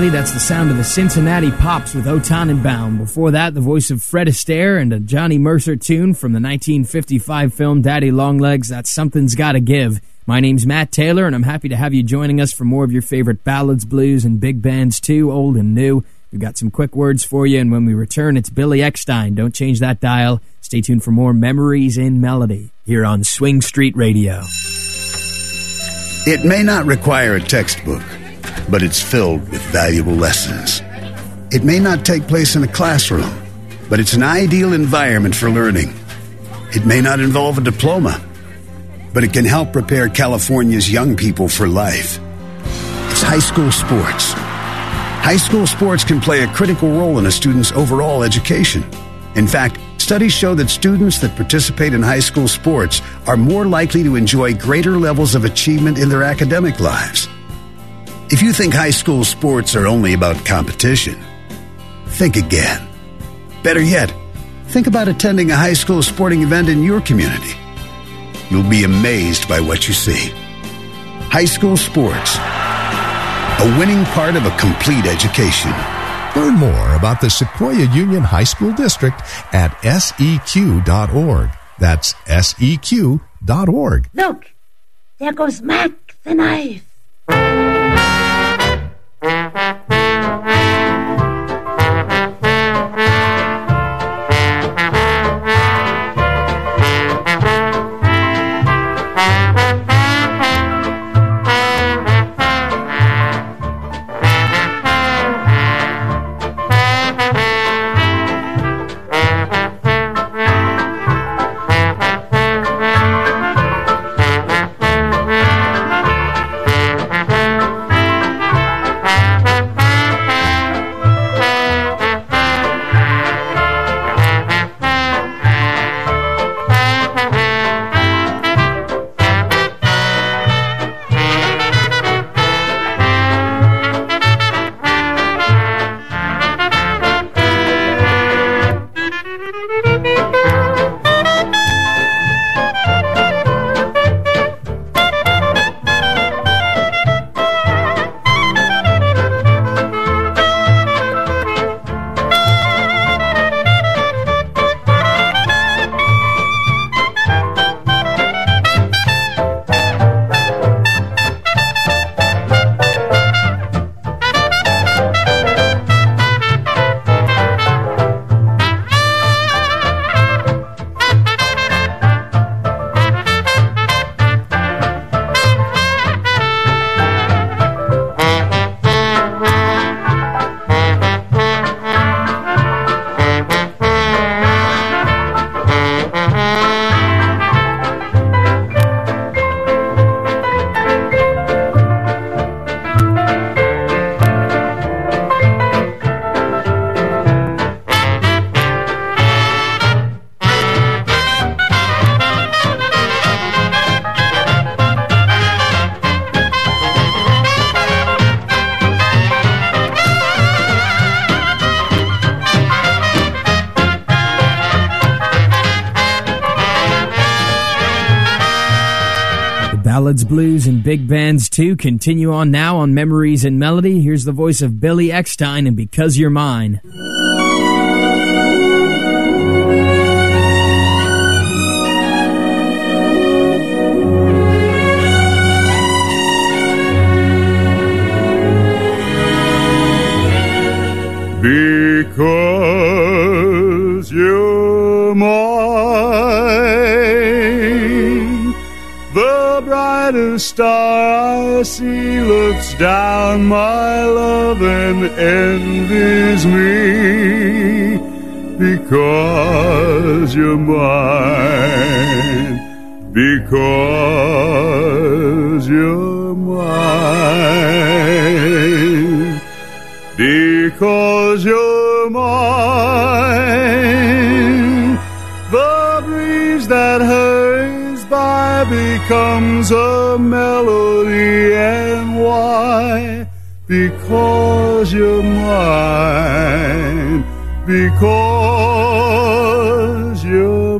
Melody. That's the sound of the Cincinnati Pops with O Tannenbaum. Before that, the voice of Fred Astaire and a Johnny Mercer tune from the 1955 film Daddy Longlegs, That's Something's Gotta Give. My name's Matt Taylor, and I'm happy to have you joining us for more of your favorite ballads, blues, and big bands too, old and new. We've got some quick words for you, and when we return, it's Billy Eckstine. Don't change that dial. Stay tuned for more Memories in Melody here on Swing Street Radio. It may not require a textbook, but it's filled with valuable lessons. It may not take place in a classroom, but it's an ideal environment for learning. It may not involve a diploma, but it can help prepare California's young people for life. It's high school sports. High school sports can play a critical role in a student's overall education. In fact, studies show that students that participate in high school sports are more likely to enjoy greater levels of achievement in their academic lives. If you think high school sports are only about competition, think again. Better yet, think about attending a high school sporting event in your community. You'll be amazed by what you see. High school sports, a winning part of a complete education. Learn more about the Sequoia Union High School District at seq.org. That's seq.org. Look, there goes Mac the knife. Ballads, blues, and big bands too continue on now on Memories in Melody. Here's the voice of Billy Eckstine and Because You're Mine. Because you're mine, the brightest star I see looks down my love and envies me. Because you're mine, because you're mine, because you're mine, the breeze that hurries by becomes a melody. And why? Because you're mine, because you're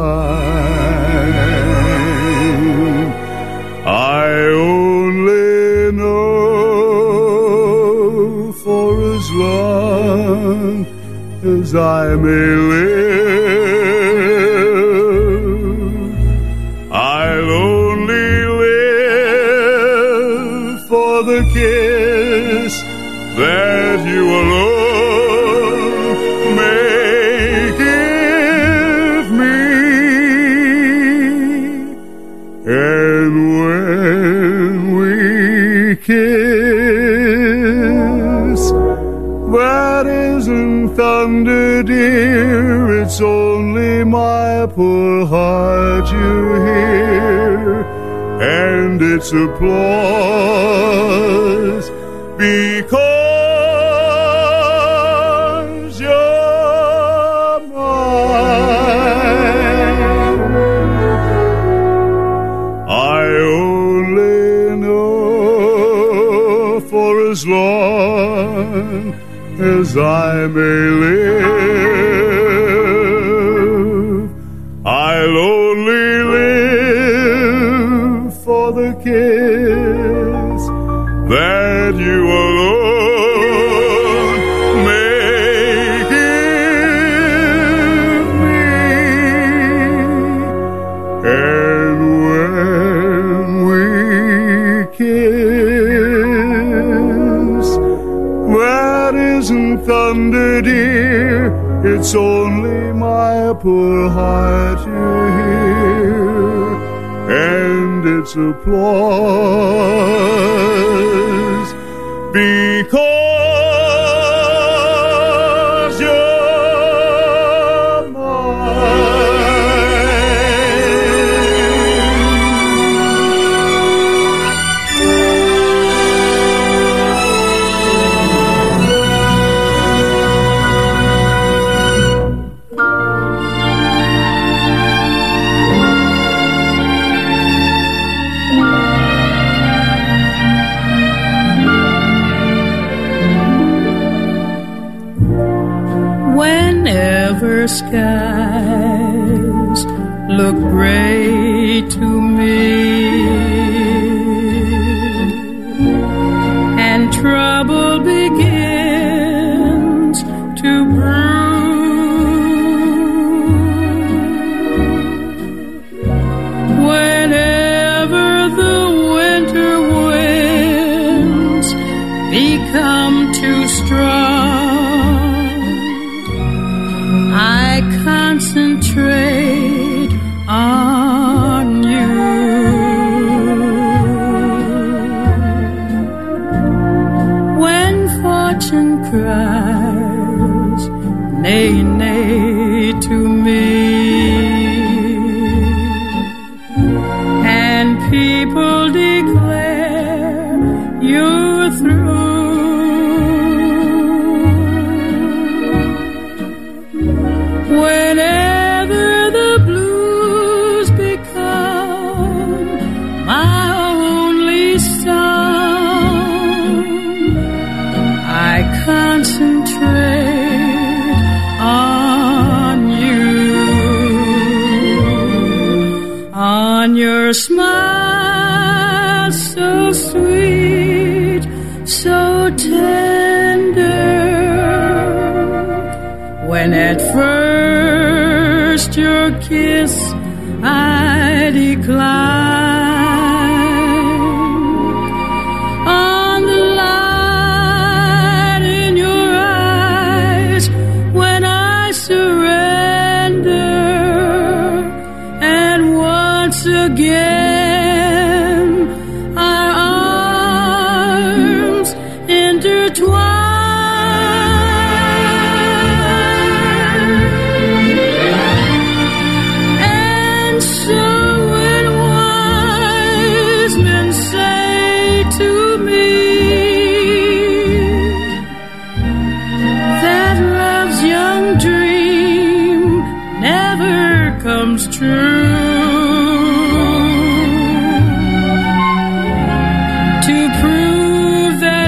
mine. I only know for as I may live. I'll only live for the kiss that you alone may give me. And when we kiss, that isn't thunder, dear, it's only my poor heart you hear, and it's applause because you're mine. I only know for as long as I may live, I'll only live for the kiss that you alone may give me. And when we kiss, that isn't thunder, dear, it's only my poor heart you hear, and it's applause because you're Whenever skies look gray to me and trouble begins to brew, whenever the winter winds become too strong, I concentrate on you. When fortune cries, nay, nay to me, and people declare you're through, whenever the blues become my only song, I concentrate on you, on your smile so sweet, so tender, when at first your kiss I decline, on the light in your eyes when I surrender, and once again our arms intertwine. Comes true, to prove that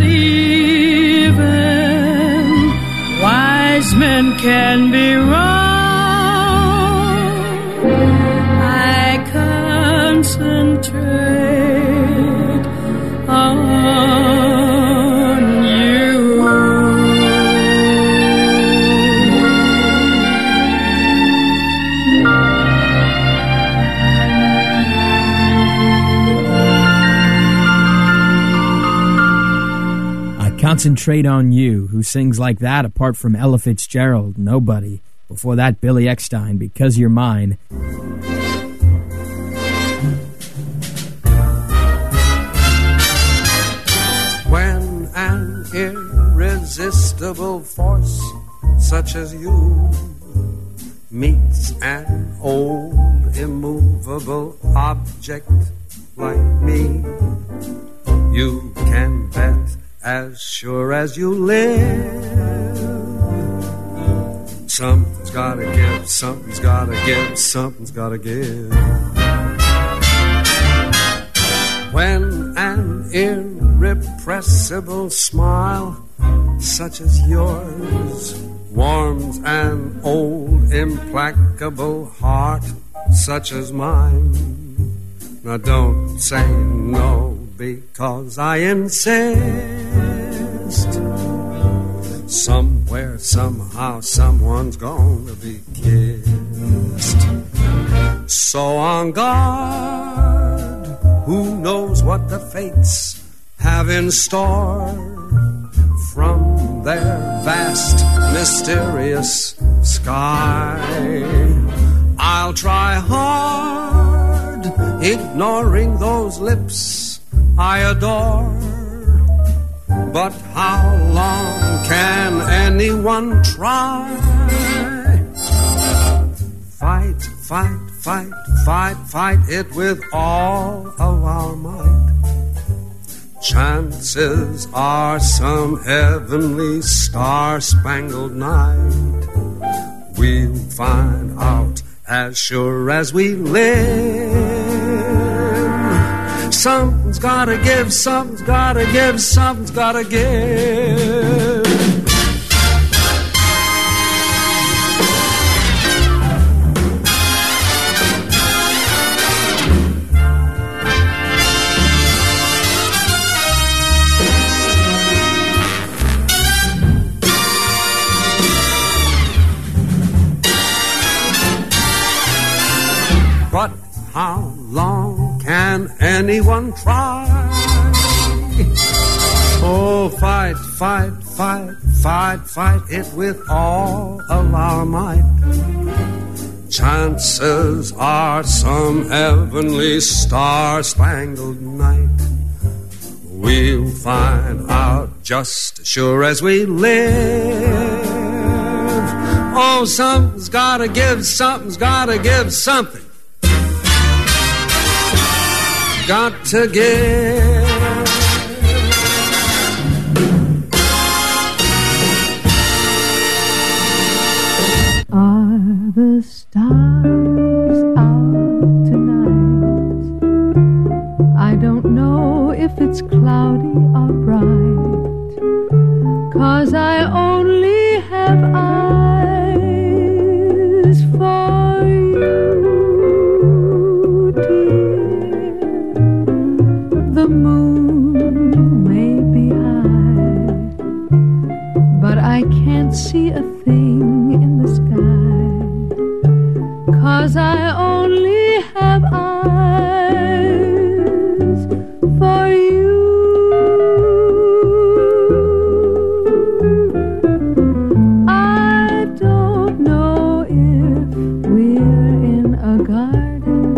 even wise men can be wrong, I concentrate on you. Concentrate on You. Who sings like that apart from Ella Fitzgerald? Nobody. Before that, Billy Eckstine, Because You're Mine. When an irresistible force such as you meets an old immovable object like me, you can bet as sure as you live, something's gotta give, something's gotta give, something's gotta give. When an irrepressible smile such as yours warms an old implacable heart such as mine, now don't say no, because I insist. Somewhere, somehow, someone's gonna be kissed. So on guard, who knows what the fates have in store from their vast, mysterious sky. I'll try hard, ignoring those lips I adore. But how long can anyone try? Fight, fight, fight, fight, fight it with all of our might. Chances are some heavenly star-spangled night we'll find out as sure as we live. Something's gotta give, something's gotta give, something's gotta give. But how long can anyone try? Oh, fight, fight, fight, fight, fight it with all of our might. Chances are some heavenly star-spangled night we'll find out just as sure as we live. Oh, something's gotta give, something's gotta give, something got to give. Are the stars out tonight? I don't know if it's cloudy or bright, 'cause I only have eyes for you, dear. The moon may be high, but I can't see a thing in the sky, 'cause I only have eyes for you. I don't know if we're in a garden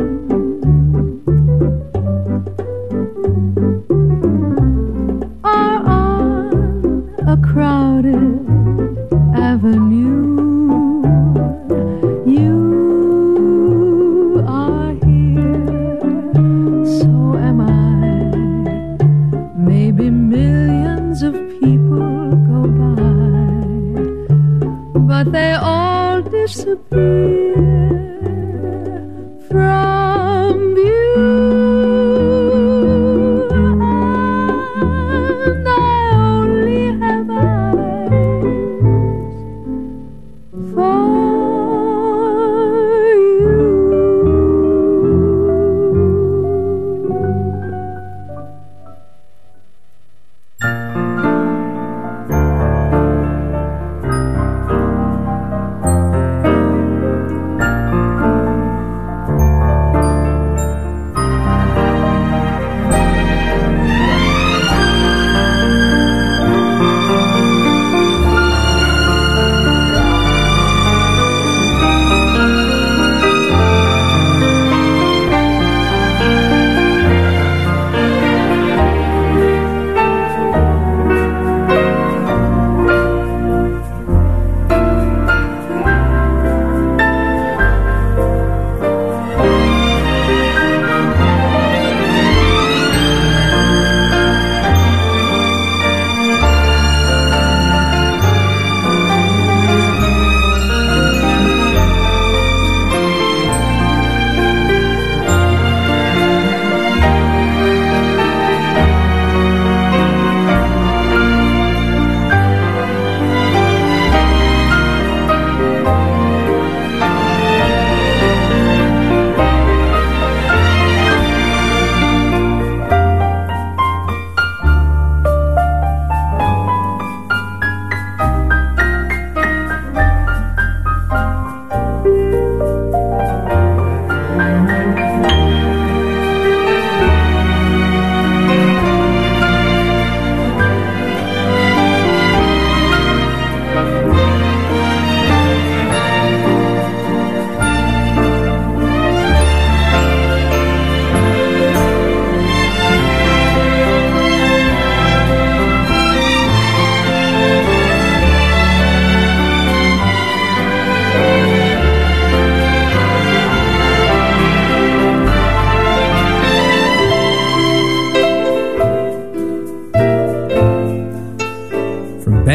or on a crowded avenue. You are here, so am I. Maybe millions of people go by, but they all disappear from view. And I only have eyes for you.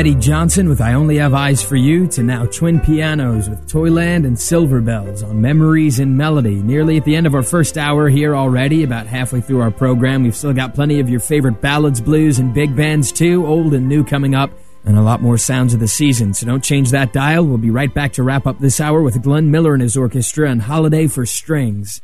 Eddie Johnson with I Only Have Eyes for You, to now Twin Pianos with Toyland and Silver Bells on Memories in Melody. Nearly at the end of our first hour here already, about halfway through our program. We've still got plenty of your favorite ballads, blues, and big bands too, old and new coming up, and a lot more sounds of the season. So don't change that dial. We'll be right back to wrap up this hour with Glenn Miller and his orchestra and Holiday for Strings.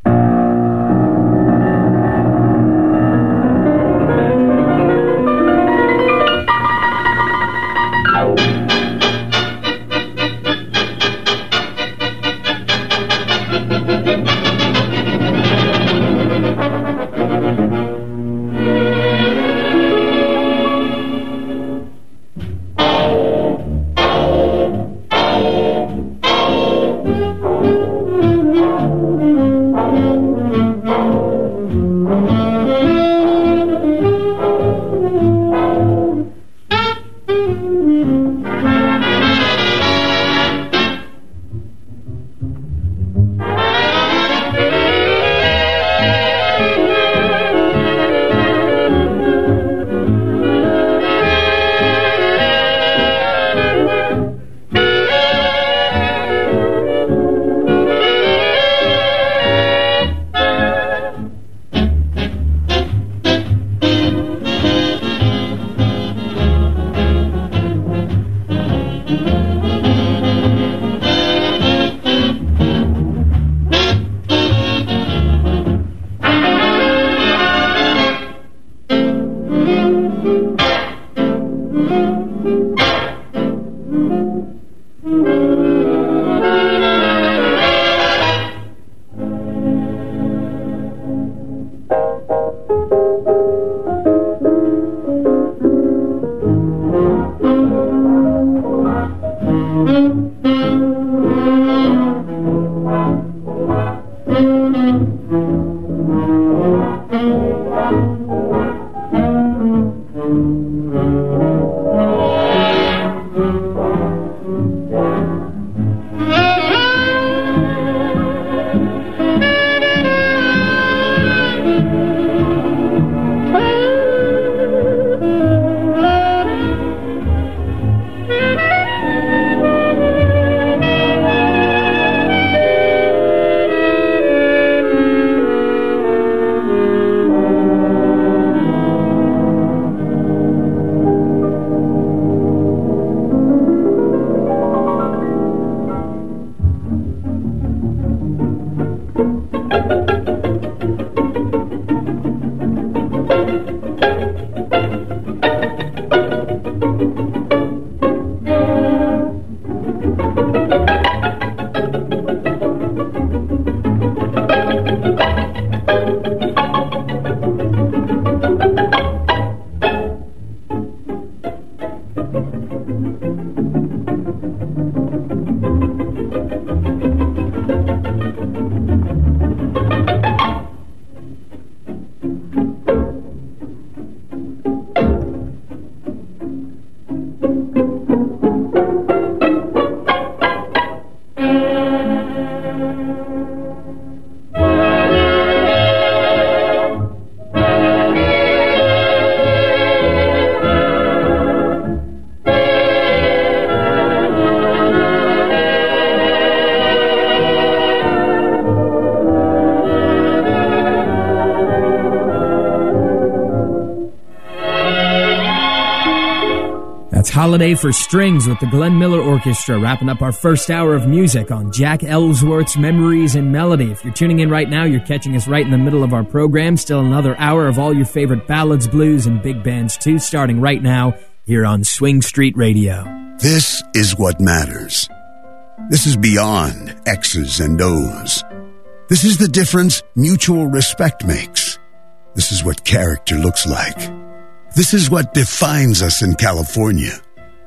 Holiday for Strings with the Glenn Miller Orchestra, wrapping up our first hour of music on Jack Ellsworth's Memories in Melody. If you're tuning in right now, you're catching us right in the middle of our program. Still another hour of all your favorite ballads, blues, and big bands too, starting right now here on Swing Street Radio. This is what matters. This is beyond X's and O's. This is the difference mutual respect makes. This is what character looks like. This is what defines us in California.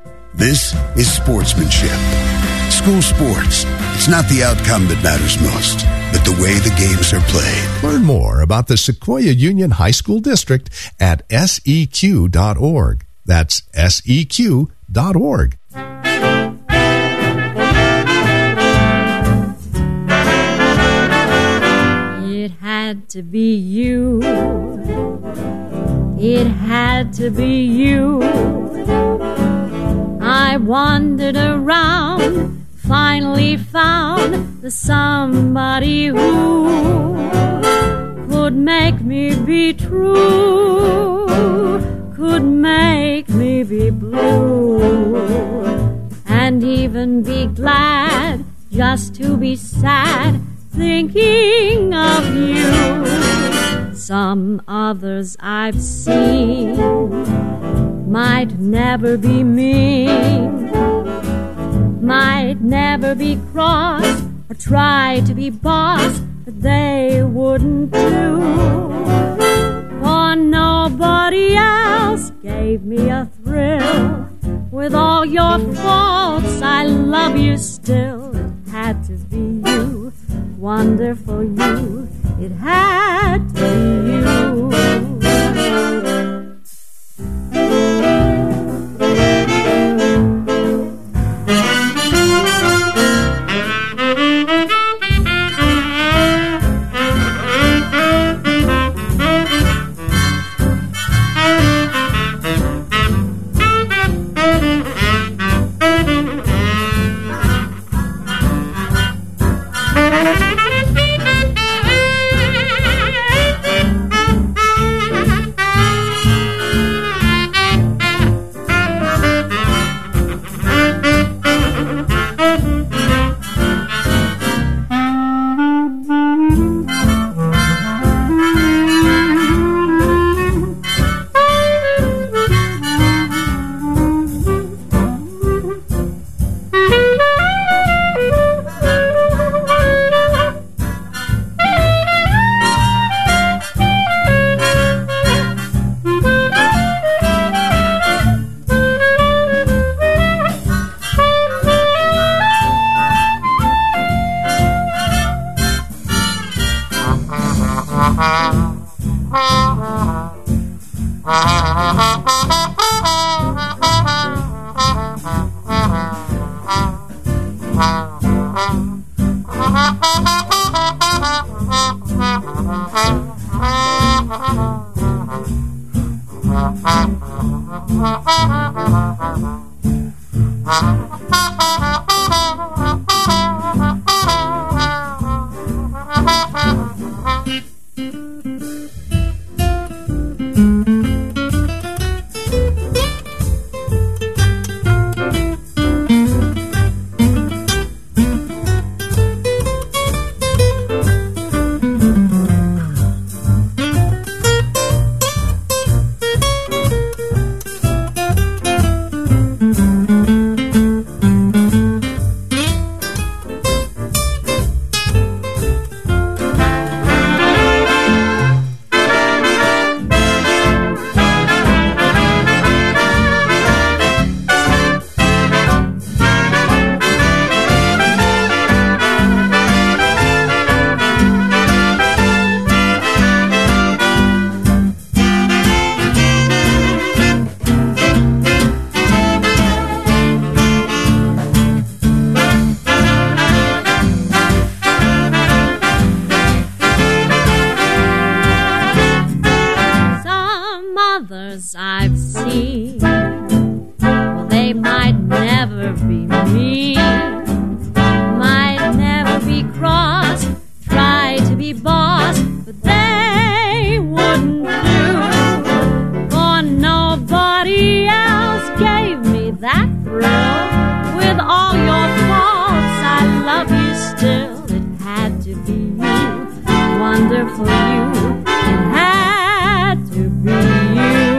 This is sportsmanship. School sports. It's not the outcome that matters most, but the way the games are played. Learn more about the Sequoia Union High School District at seq.org. That's seq.org. It had to be you. It had to be you. I wandered around, finally found the somebody who could make me be true, could make me be blue, and even be glad just to be sad thinking of you. Some others I've seen might never be mean, might never be cross or try to be boss, but they wouldn't do. For nobody else gave me a thrill. With all your faults, I love you still. It had to be you, wonderful you. It had to be you. I've seen, well, they might never be mean, might never be cross, try to be boss, but they wouldn't do. For nobody else gave me that thrill. With all your faults, I love you still. It had to be you, wonderful you. It had to be you.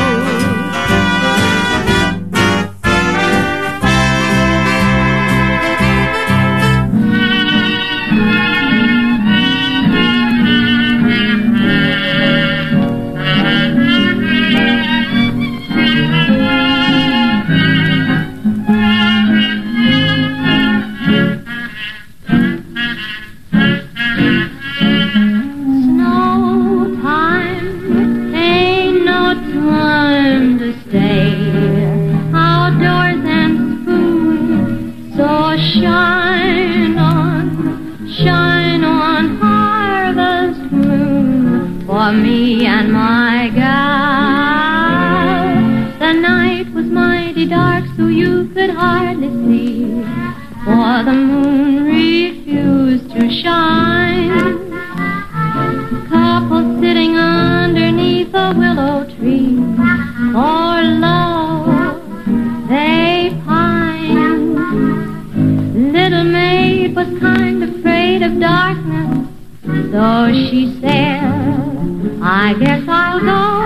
For me and my gal, the night was mighty dark, so you could hardly see, for the moon refused to shine. Couple sitting underneath a willow tree, for love they pined. Little maid was kind of afraid of darkness, so she said, I guess I'll go.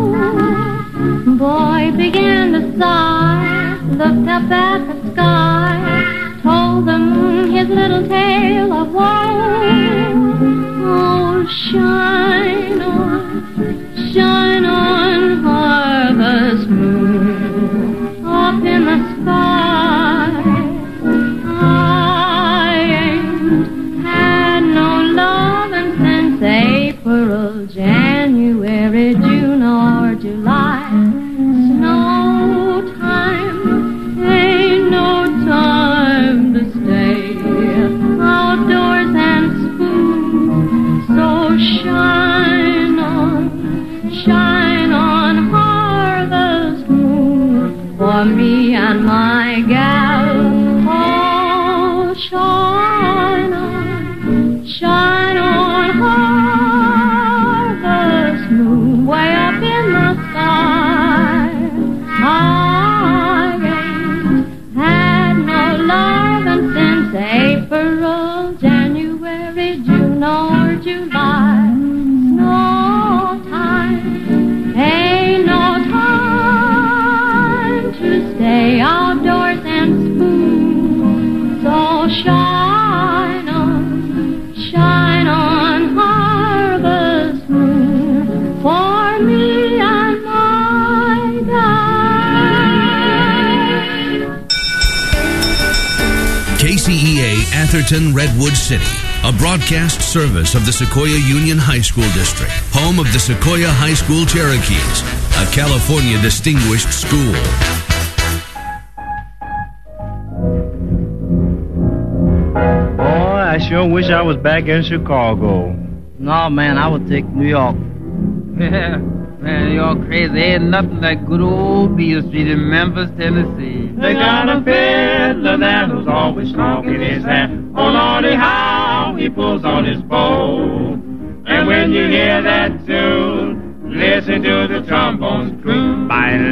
Boy began to sigh, looked up at the sky, told the moon his little tale of woe. Oh, shine on, harvest moon, up in the sky. I ain't had no lovin' since April, January, June, or July. Snow time, ain't no time to stay outdoors and spoon. So shine on, harvest moon, for me and my gal. Oh, shine on, harvest moon, way up in the sky. I ain't had no lovin' since April, January, June, or July. No time, ain't no time to stay outdoors and spoon. So shine on, harvest moon, for me and my guy. KCEA Atherton Redwood City, a broadcast service of the Sequoia Union High School District, home of the Sequoia High School Cherokees, a California distinguished school. Boy, I sure wish I was back in Chicago. No, man, I would take New York. Yeah, man, you're crazy. Ain't nothing like good old Beale Street in Memphis, Tennessee. They got a fiddler there who's always talking his hat. Oh, Lordy, how he pulls on his bow. And when you hear that tune, listen to the trombones croon.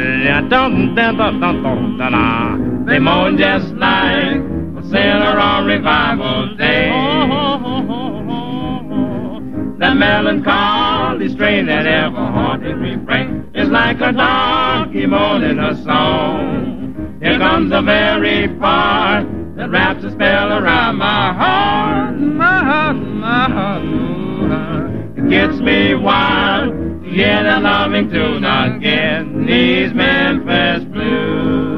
They moan just like a sailor on revival day. That melancholy strain, that ever-haunting refrain, is like a donkey moaning a song. Here comes the very part that wraps a spell around my heart, my heart, my heart. It gets me wild to hear that loving tune again, these Memphis blues.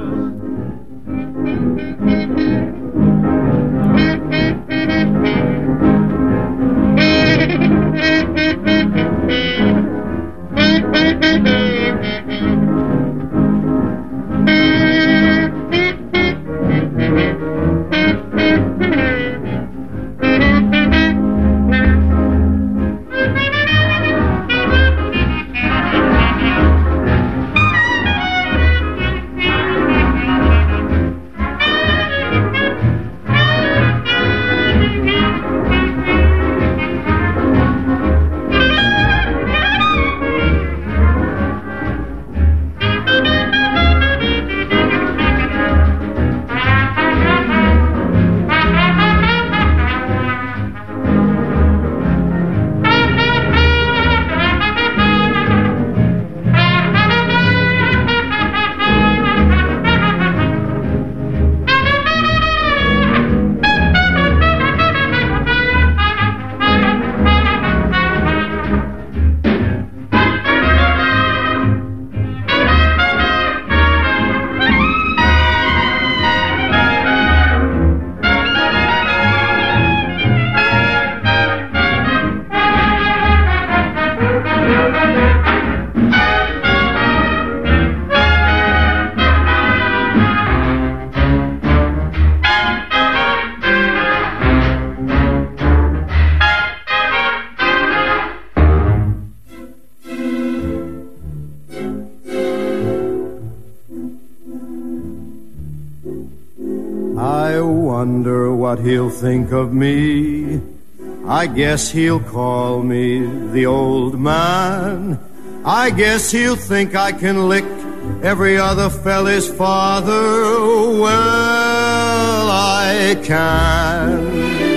what he'll think of me. I guess he'll call me the old man. I guess he'll think I can lick every other fella's father. Well, I can.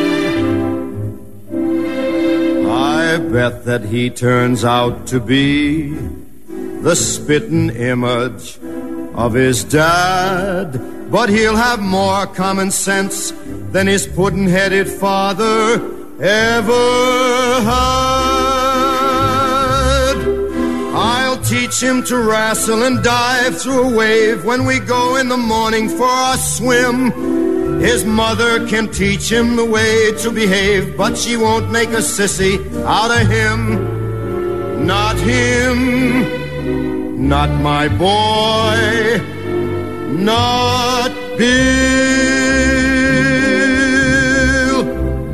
I bet that he turns out to be the spitting image of his dad, but he'll have more common sense than his puddin'-headed father ever had. I'll teach him to wrestle and dive through a wave when we go in the morning for our swim. His mother can teach him the way to behave, but she won't make a sissy out of him. Not him, not my boy, not Bill.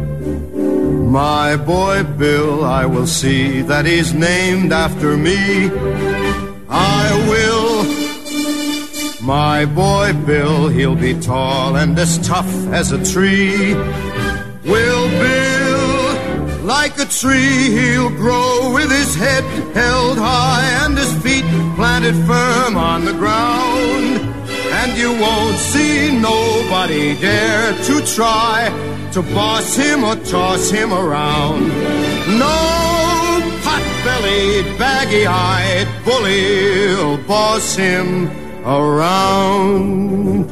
My boy Bill, I will see that he's named after me. I will. My boy Bill, he'll be tall and as tough as a tree. Will Bill, like a tree, he'll grow with his head held high and his feet planted firm on the ground. And you won't see nobody dare to try to boss him or toss him around. No pot-bellied, baggy-eyed bully'll boss him around.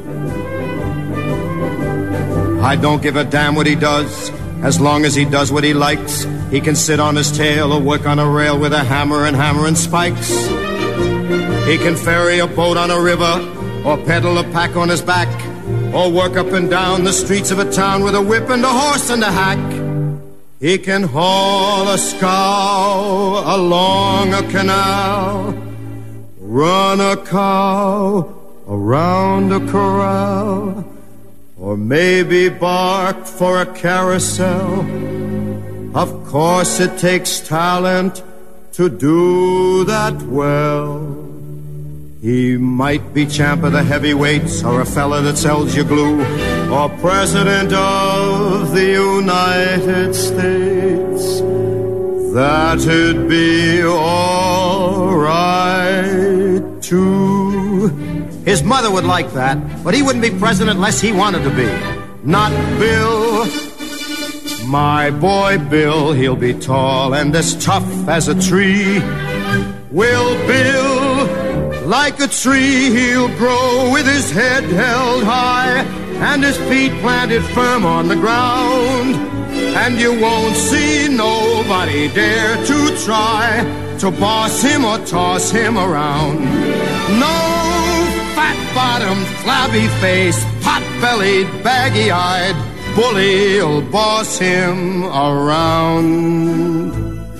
I don't give a damn what he does, as long as he does what he likes. He can sit on his tail or work on a rail with a hammer and spikes. He can ferry a boat on a river or pedal a pack on his back, or work up and down the streets of a town with a whip and a horse and a hack. He can haul a scow along a canal, run a cow around a corral, or maybe bark for a carousel. Of course it takes talent to do that well. He might be champ of the heavyweights, or a fella that sells you glue, or president of the United States. That'd be all right too. His mother would like that, but he wouldn't be president unless he wanted to be. Not Bill. My boy Bill, he'll be tall and as tough as a tree. Will Bill, like a tree, he'll grow with his head held high and his feet planted firm on the ground. And you won't see nobody dare to try to boss him or toss him around. No fat-bottomed, flabby-faced, pot-bellied, baggy-eyed bully'll boss him around.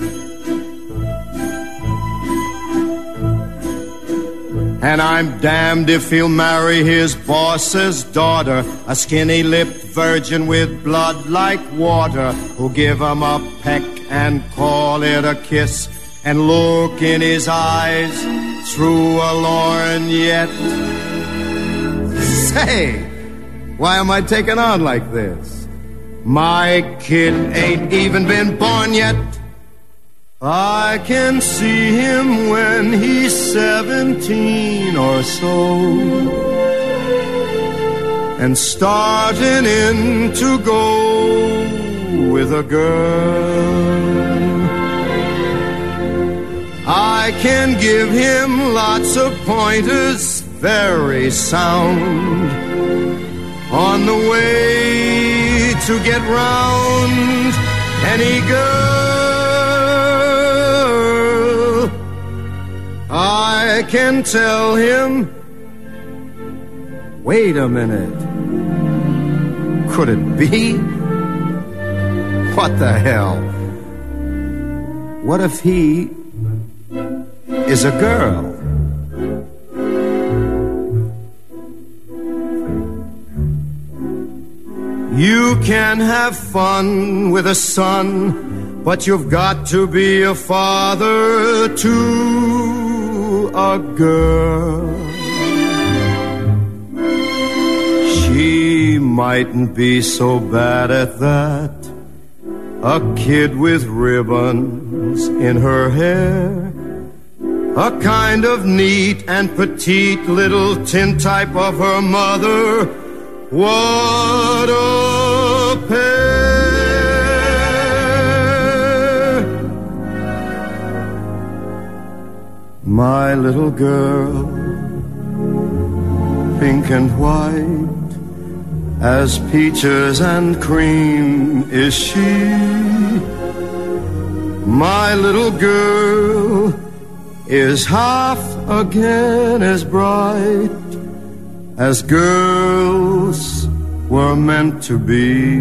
And I'm damned if he'll marry his boss's daughter, a skinny-lipped virgin with blood like water, who'll give him a peck and call it a kiss, and look in his eyes through a lorgnette. Say, why am I taking on like this? My kid ain't even been born yet. I can see him when he's 17 or so, and starting in to go with a girl. I can give him lots of pointers, very sound, on the way to get round any girl. I can tell him, wait a minute, could it be? What the hell? What if he is a girl? You can have fun with a son, but you've got to be a father to a girl. She she mightn't be so bad at that. A kid with ribbons in her hair, a kind of neat and petite little tintype of her mother. What a pair! My little girl, pink and white as peaches and cream is she. My little girl is half again as bright as girls were meant to be.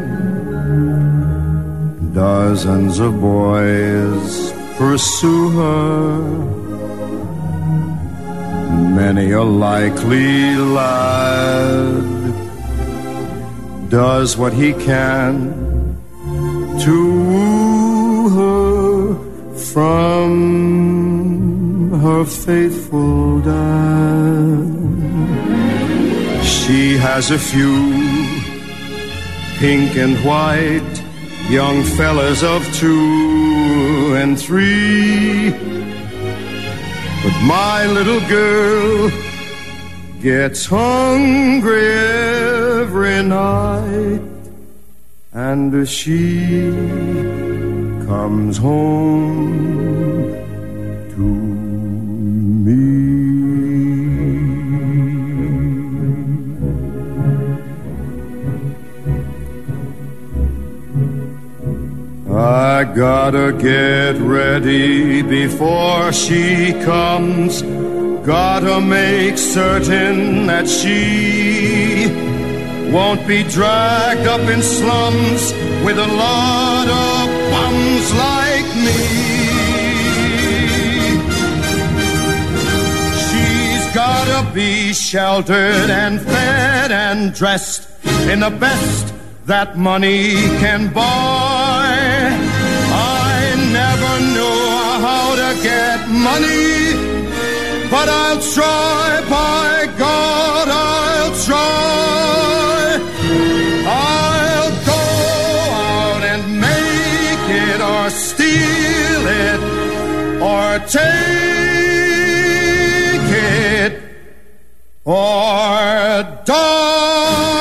Dozens of boys pursue her, many a likely lad does what he can to woo her from her faithful dad. She has a few pink and white young fellas of 2 and 3, but my little girl gets hungry every night, and she comes home to me. I gotta get ready before she comes. Gotta make certain that she won't be dragged up in slums with a lot of bums like me. She's gotta be sheltered and fed and dressed in the best that money can buy. I never knew how to get money, but I'll try, by God, I'll try. I'll go out and make it, or steal it, or take it, or die.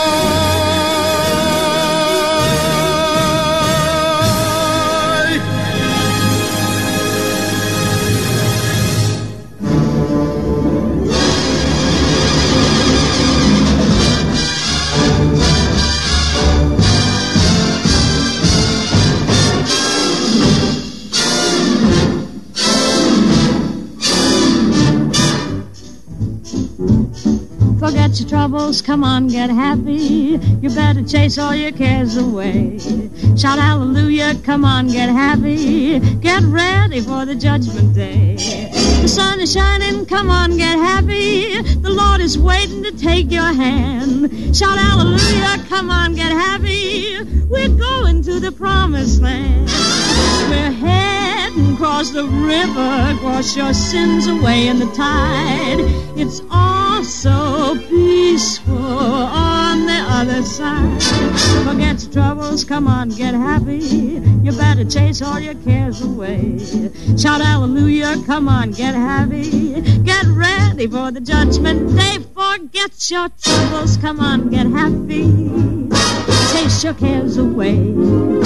Forget your troubles, come on, get happy. You better chase all your cares away. Shout hallelujah, come on, get happy. Get ready for the judgment day. The sun is shining, come on, get happy. The Lord is waiting to take your hand. Shout hallelujah, come on, get happy. We're going to the promised land. We're heading across the river, wash your sins away in the tide. It's all so peaceful on the other side. Forget your troubles, come on, get happy. You better chase all your cares away. Shout hallelujah, come on, get happy. Get ready for the judgment day. Forget your troubles, come on, get happy. Chase your cares away.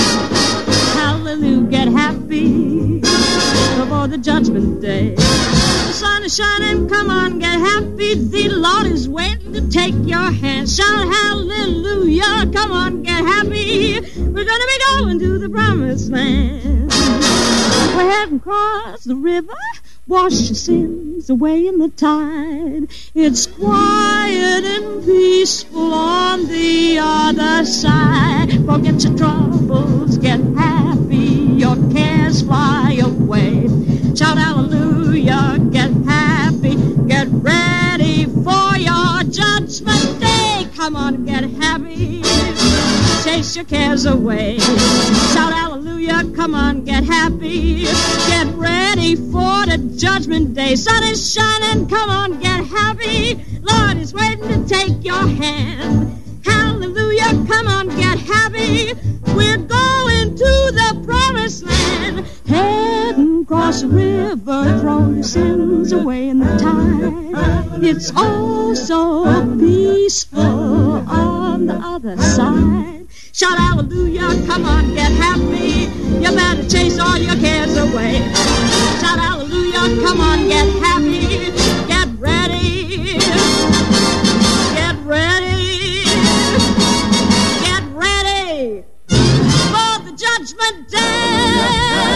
Hallelujah, get happy before the judgment day. The sun is shining, come on, get happy. The Lord is waiting to take your hand. Shout hallelujah, come on, get happy. We're gonna be going to the promised land. We're heading across the river, wash your sins away in the tide. It's quiet and peaceful on the other side. Forget your troubles, get happy. Your cares fly away. Shout hallelujah, get happy. Get ready for your judgment day. Come on, get happy. Chase your cares away. Shout hallelujah, come on, get happy. Get ready for the judgment day. Sun is shining, come on, get happy. Lord is waiting to take your hand. Hallelujah. hallelujah, come on, get happy. We're going to the promised land. Heading across the river, throwing sins away in the tide. It's all so peaceful on the other side. Shout hallelujah, come on, get happy. You better chase all your cares away. Shout hallelujah, come on, get happy. Get ready. Get ready. Get ready for the judgment day.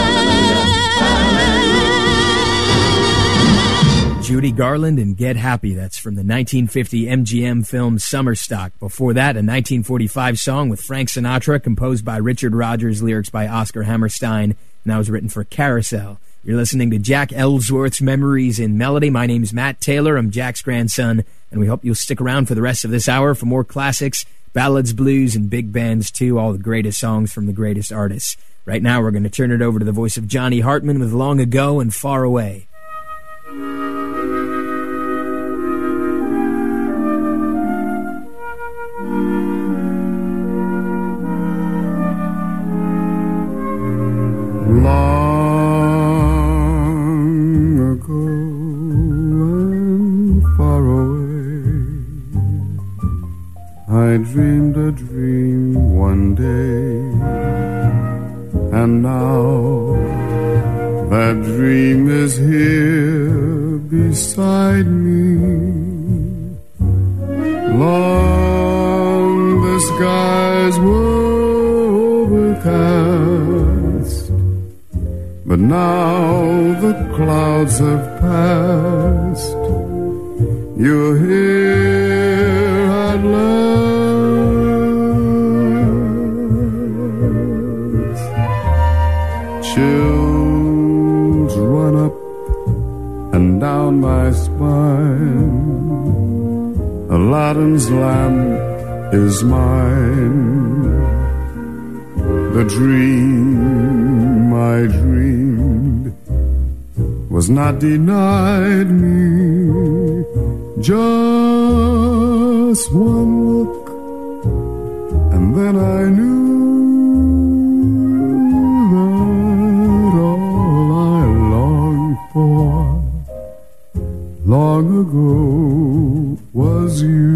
Judy Garland and Get Happy. That's from the 1950 MGM film Summer Stock. Before that, a 1945 song with Frank Sinatra, composed by Richard Rodgers, lyrics by Oscar Hammerstein, and that was written for Carousel. You're listening to Jack Ellsworth's Memories in Melody. My name's Matt Taylor. I'm Jack's grandson, and we hope you'll stick around for the rest of this hour for more classics, ballads, blues, and big bands too, all the greatest songs from the greatest artists. Right now, we're going to turn it over to the voice of Johnny Hartman with Long Ago and Far Away. Long ago and far away, I dreamed a dream one day, and now that dream is here beside me. Long the skies were overcast, but now the clouds have passed. You're here at last. Chills run up and down my spine. Aladdin's lamp is mine. The dream I dreamed was not denied me. Just one look, and then I knew that all I longed for long ago was you.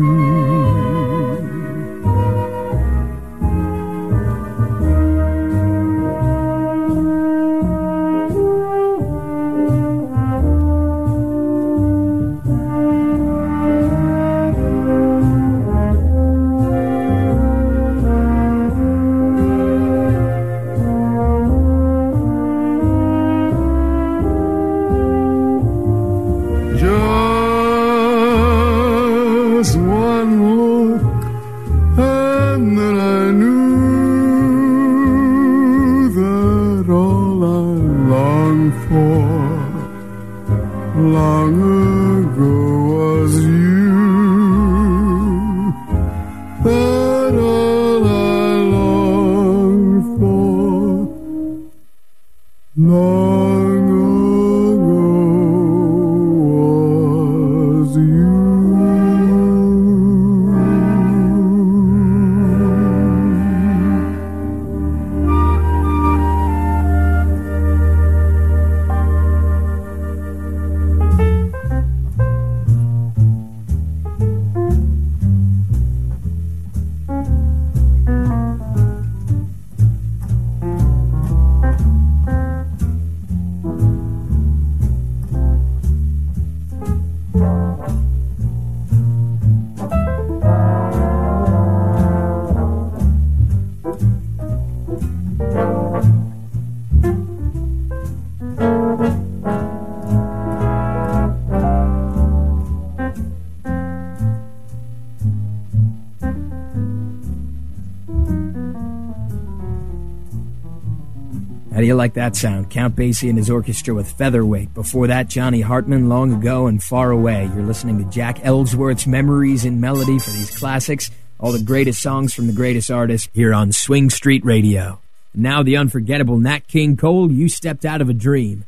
How do you like that sound? Count Basie and his orchestra with Featherweight. Before that, Johnny Hartman, Long Ago and Far Away. You're listening to Jack Ellsworth's Memories in Melody for these classics, all the greatest songs from the greatest artists here on Swing Street Radio. Now the unforgettable Nat King Cole, You Stepped Out of a Dream.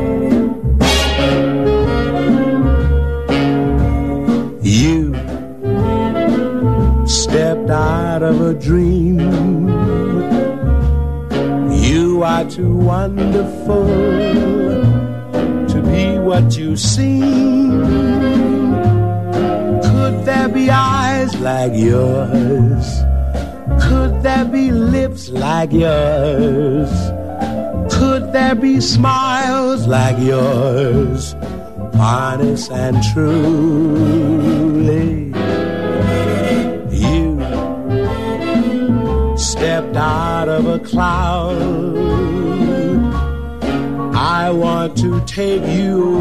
You stepped out of a dream. You are too wonderful to be what you seem. Could there be eyes like yours? Could there be lips like yours? Could there be smiles like yours? Honest and truly, you stepped out of a cloud. I want to take you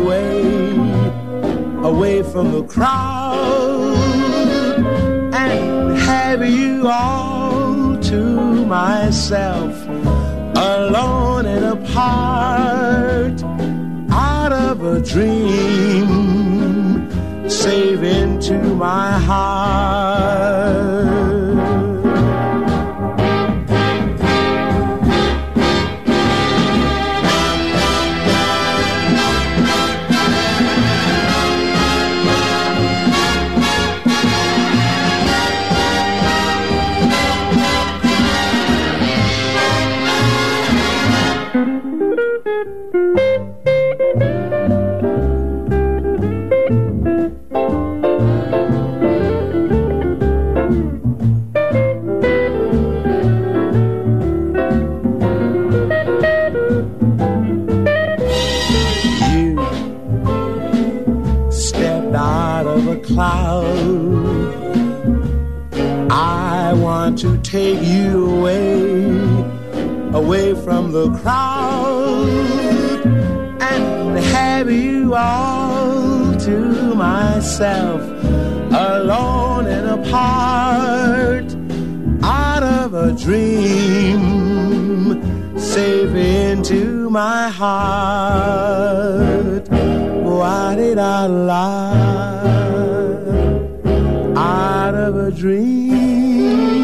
away from the crowd, and have you all to myself, alone and apart, out of a dream, safe into my heart. Cloud. I want to take you away from the crowd, and have you all to myself, alone and apart, out of a dream, safe into my heart. Why did I lie? Out of a dream.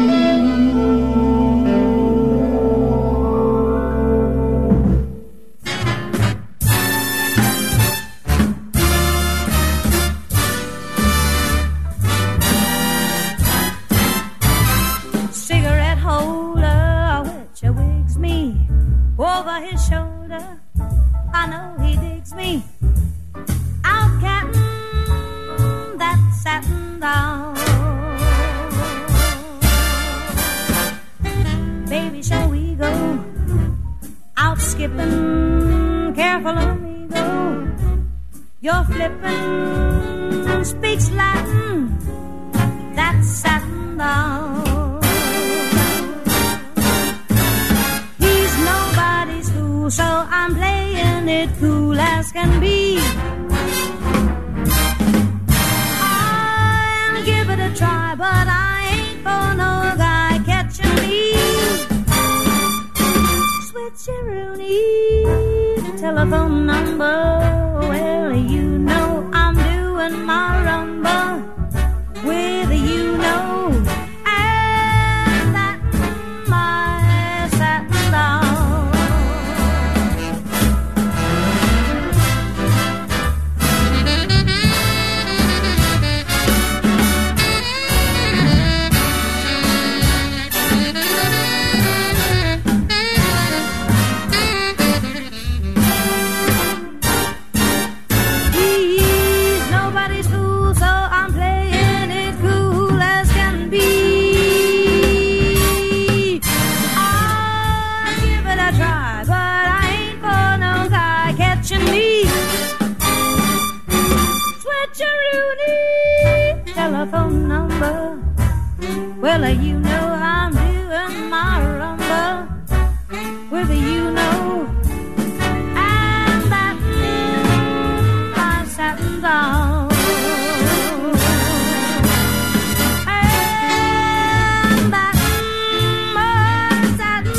Cigarette holder, which wigs me over his shoulder. I know he digs me. Out cattin' that satin down. Baby, shall we go out skipping? Careful of me, go. You're flipping, speaks Latin, that's satin down. He's nobody's fool, so I'm playing it cool as can be. I'll give it a try, but I ain't for no guy catching me. Switcheroo, telephone number. Well, you know I'm doing my rumba with you know, and that my satin down. Telephone number. Well, you know I'm doing my rumba with you know, and that my satin down. And that my satin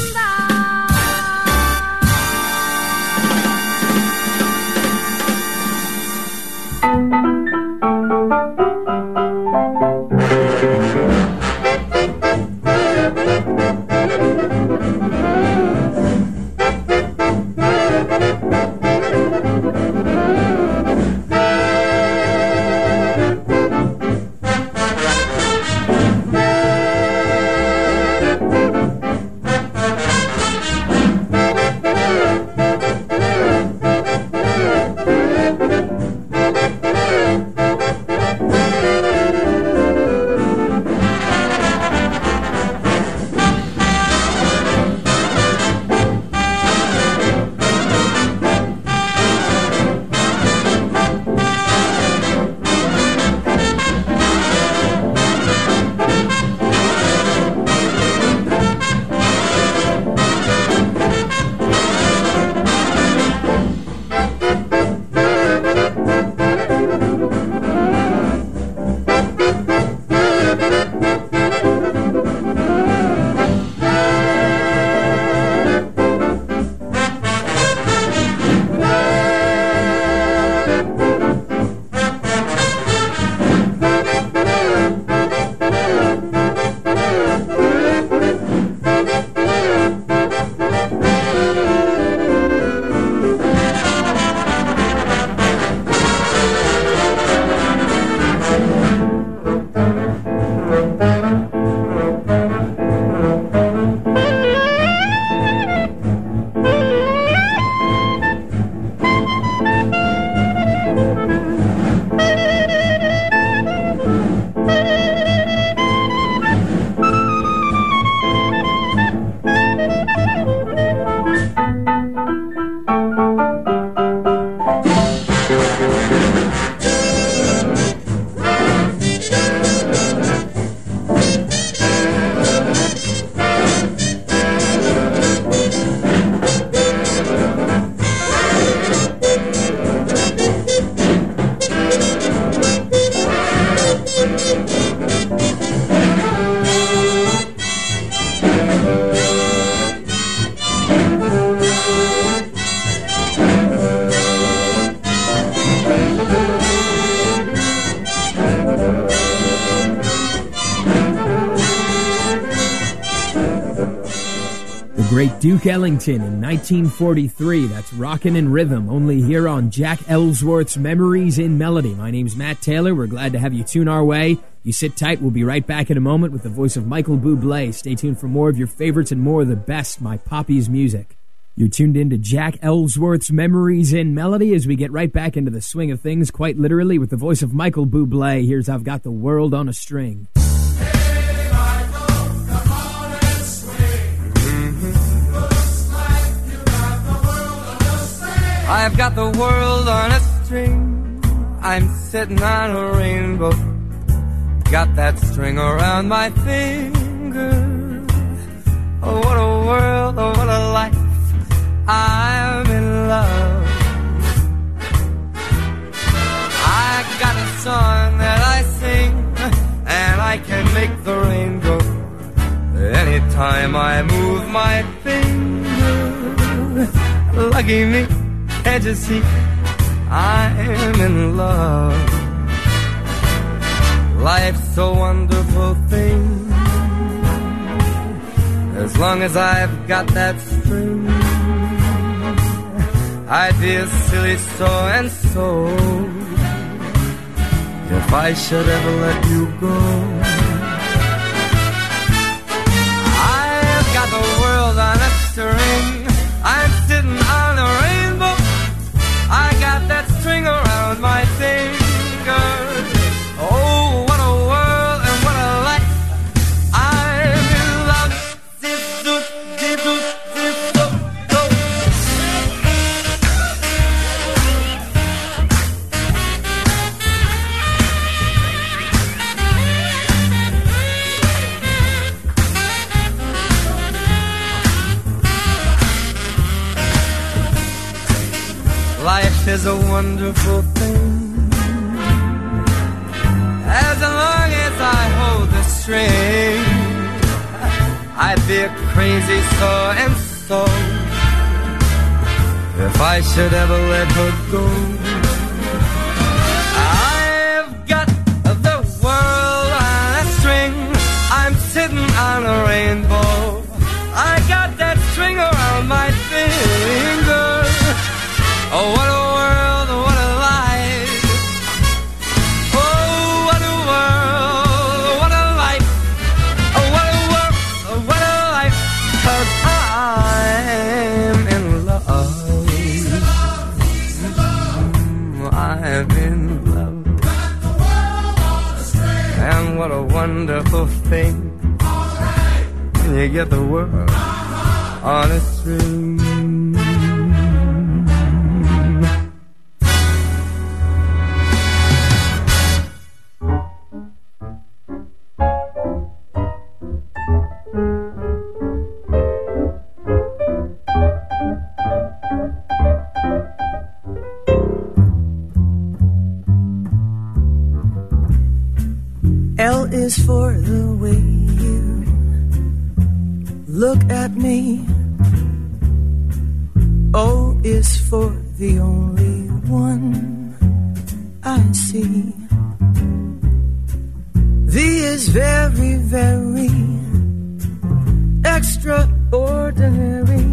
great Duke Ellington in 1943. That's Rockin' in Rhythm, only here on Jack Ellsworth's Memories in Melody. My name's Matt Taylor. We're glad to have you tune our way. You sit tight. We'll be right back in a moment with the voice of Michael Bublé. Stay tuned for more of your favorites and more of the best My Poppy's music. You're tuned in to Jack Ellsworth's Memories in Melody as we get right back into the swing of things, quite literally, with the voice of Michael Bublé. Here's I've Got the World on a String. I've got the world on a string. I'm sitting on a rainbow. Got that string around my finger. Oh, what a world, oh, what a life. I'm in love. I got a song that I sing, and I can make the rain go anytime I move my finger. Lucky me. Can't you see, I'm in love. Life's a wonderful thing. As long as I've got that string, I'd be a silly so-and-so if I should ever let you go. I've got the world on a string. I'm sitting on a rainbow. I got that string around my finger. Oh, what a world and what a life. I'm in love. Life is a wonderful thing. As long as I hold the string, I'd be a crazy so-and-so if I should ever let her go. I've got the world on a string. I'm sitting on a rainbow. I got that string around my finger. Oh, what a world, what a life. Oh, what a world, what a life. Oh, what a world, what a life. 'Cause I'm in love. I'm in love. And what a wonderful thing when you get the world on a string. L is for the way you look at me. O is for the only one I see. V is very, very extraordinary.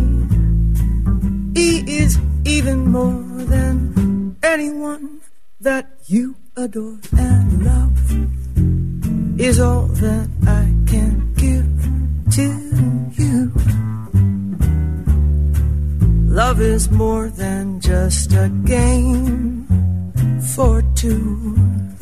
E is even more than anyone that you adore, and love is all that I can give to you. Love is more than just a game for two.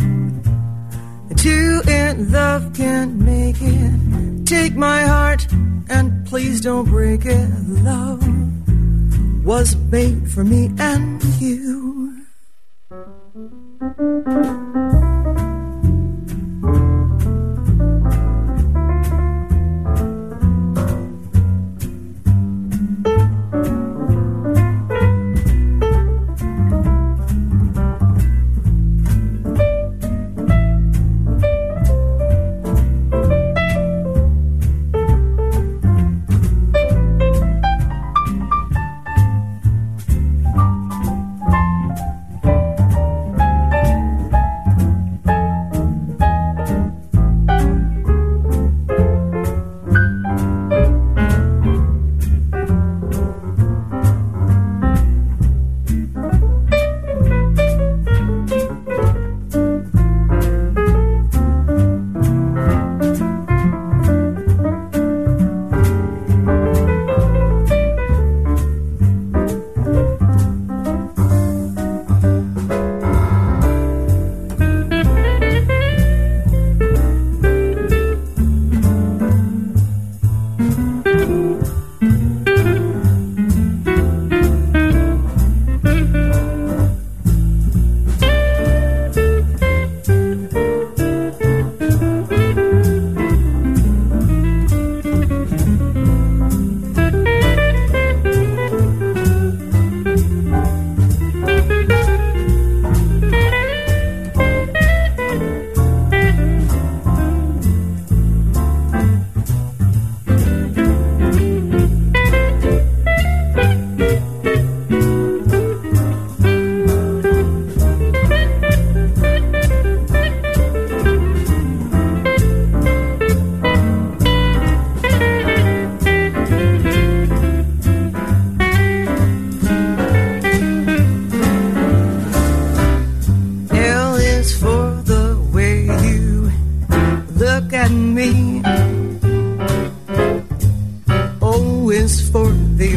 Two in love can't make it. Take my heart and please don't break it. Love was made for me and you.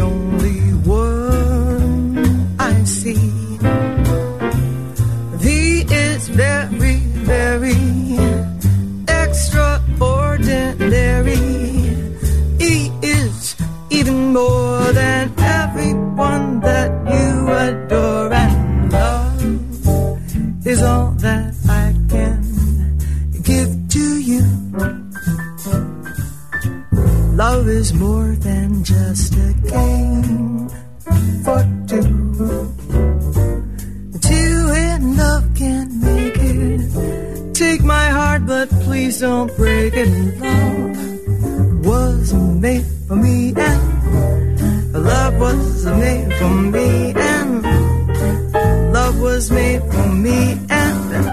only one I see. He is very, very extraordinary. He is even more than everyone that you adore, and love is all that I can give to you. Love is more than just a game for two. Two in love can't make it. Take my heart, but please don't break it. Love was made for me, and love was made for me, and love was made for me, and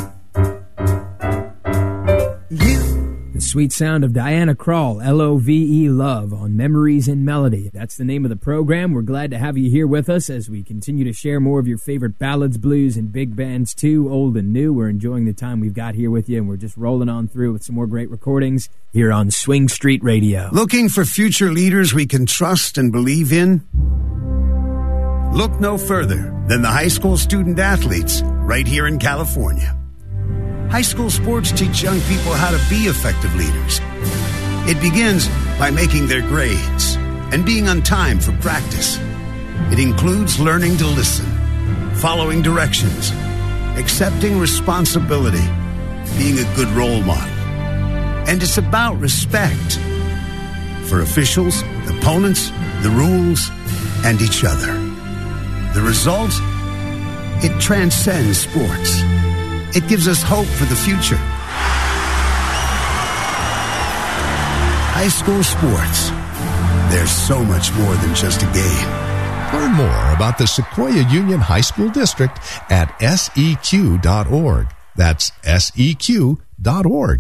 you. The sweet sound of Diana Krall, L-O-V-E, Love, on Memories in Melody. That's the name of the program. We're glad to have you here with us as we continue to share more of your favorite ballads, blues, and big bands too, old and new. We're enjoying the time we've got here with you, and we're just rolling on through with some more great recordings here on Swing Street Radio. Looking for future leaders we can trust and believe in? Look no further than the high school student athletes right here in California. High school sports teach young people how to be effective leaders. It begins by making their grades and being on time for practice. It includes learning to listen, following directions, accepting responsibility, being a good role model. And it's about respect for officials, opponents, the rules, and each other. The result? It transcends sports. It gives us hope for the future. High school sports. There's so much more than just a game. Learn more about the Sequoia Union High School District at seq.org. That's seq.org.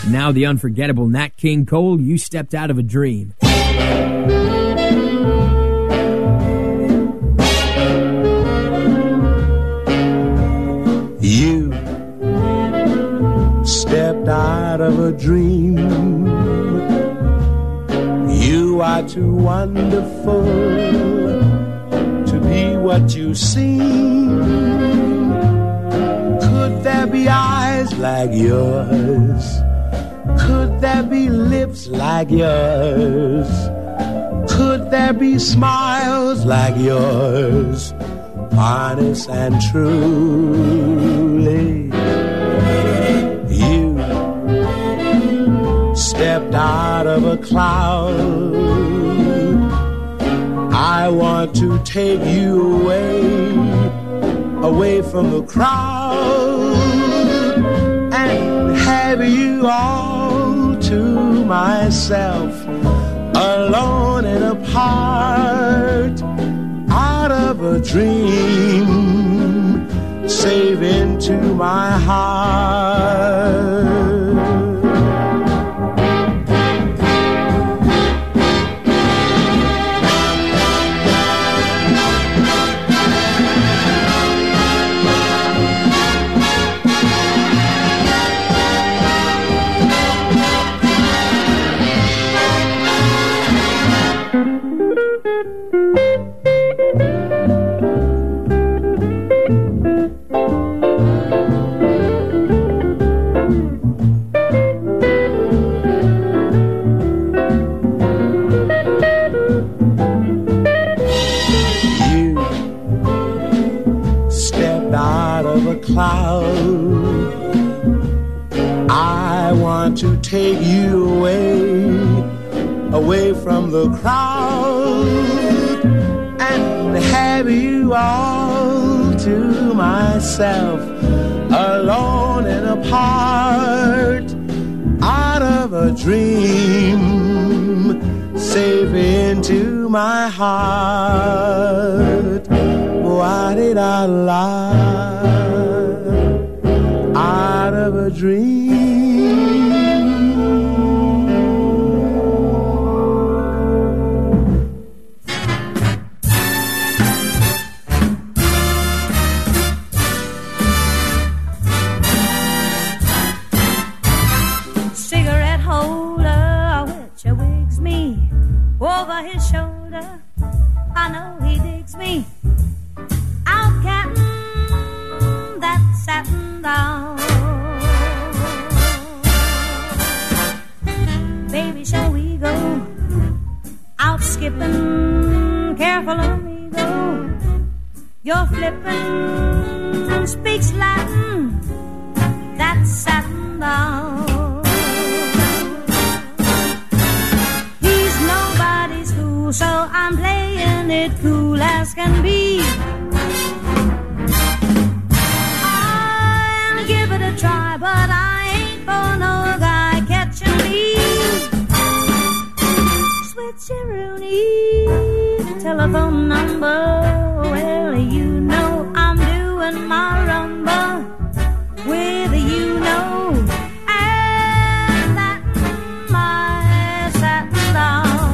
Now the unforgettable Nat King Cole, You Stepped Out of a Dream. You stepped out of a dream. You are too wonderful to be what you seem. Could there be eyes like yours? Could there be lips like yours? Could there be smiles like yours? Honest and truly, you stepped out of a cloud. I want to take you away from the crowd, and have you all to myself, alone and apart, out of a dream, save into my heart. Cloud. I want to take you away from the crowd, and have you all to myself, alone and apart, out of a dream, safe into my heart. Why did I lie? Out of a dream. Cigarette holder, which wigs me over his shoulder. I know he digs me. Out cattin' that satin down. Baby, shall we go out skipping? Careful of me, go. You're flipping, speaks Latin, that satin down. He's nobody's fool, so I'm playing it cool as can be. I'll give it a try, but I ain't for no guy catching me. Switcheroo, telephone number. Well, you know I'm doing my rumba with you know, and that my satin down.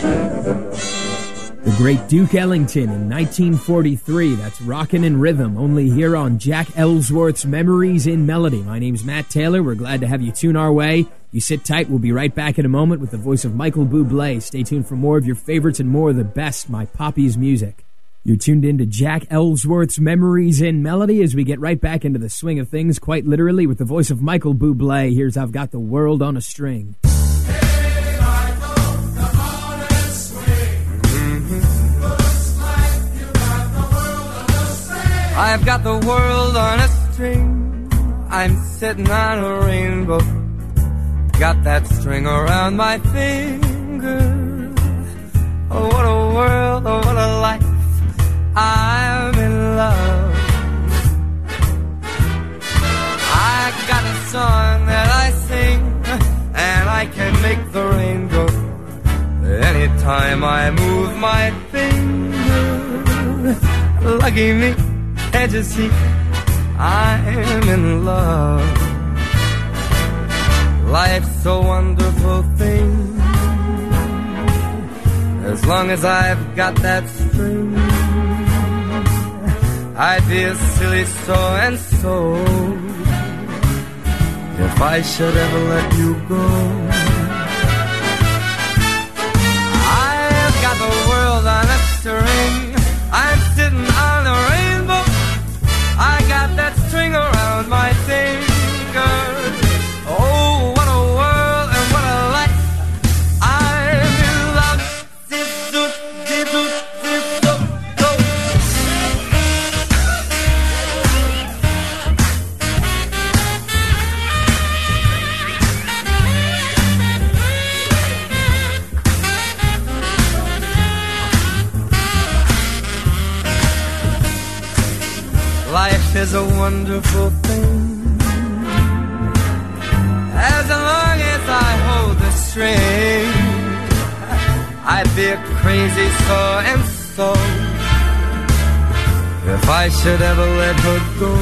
The great Duke Ellington in 1943. That's Rockin' in Rhythm, only here on Jack Ellsworth's Memories in Melody. My name's Matt Taylor. We're glad to have you tune our way. You sit tight. We'll be right back in a moment with the voice of Michael Bublé. Stay tuned for more of your favorites and more of the best My Poppy's music. You're tuned in to Jack Ellsworth's Memories in Melody as we get right back into the swing of things, quite literally, with the voice of Michael Bublé. Here's I've Got the World on a String. I've got the world on a string. I'm sitting on a rainbow. Got that string around my finger. Oh, what a world, oh, what a life. I'm in love. I got a song that I sing, and I can make the rain go anytime I move my finger. Lucky me. Can't you see, I'm in love. Life's a wonderful thing. As long as I've got that string, I'd be a silly so-and-so if I should ever let you go. I've got the world on a string. I'm sitting on a rainbow. I got that string around my finger. Oh, what a world and what a life. I'm in love. Life is a wonderful thing. As long as I hold the string, I'd be a crazy so-and-so if I should ever let her go.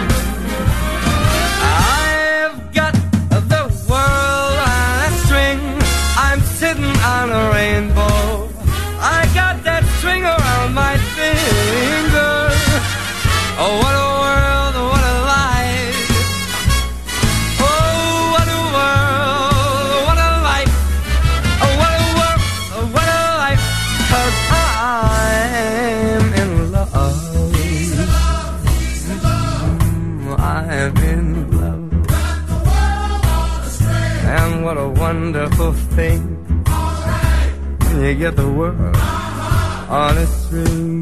I've got the world on a string. I'm sitting on a rainbow. I got that string around my finger. Oh, what a world, what a life. Oh, what a world, what a life. Oh, what a world, what a life. 'Cause I'm in love. I'm in love. And what a wonderful thing. When you get the world on a string.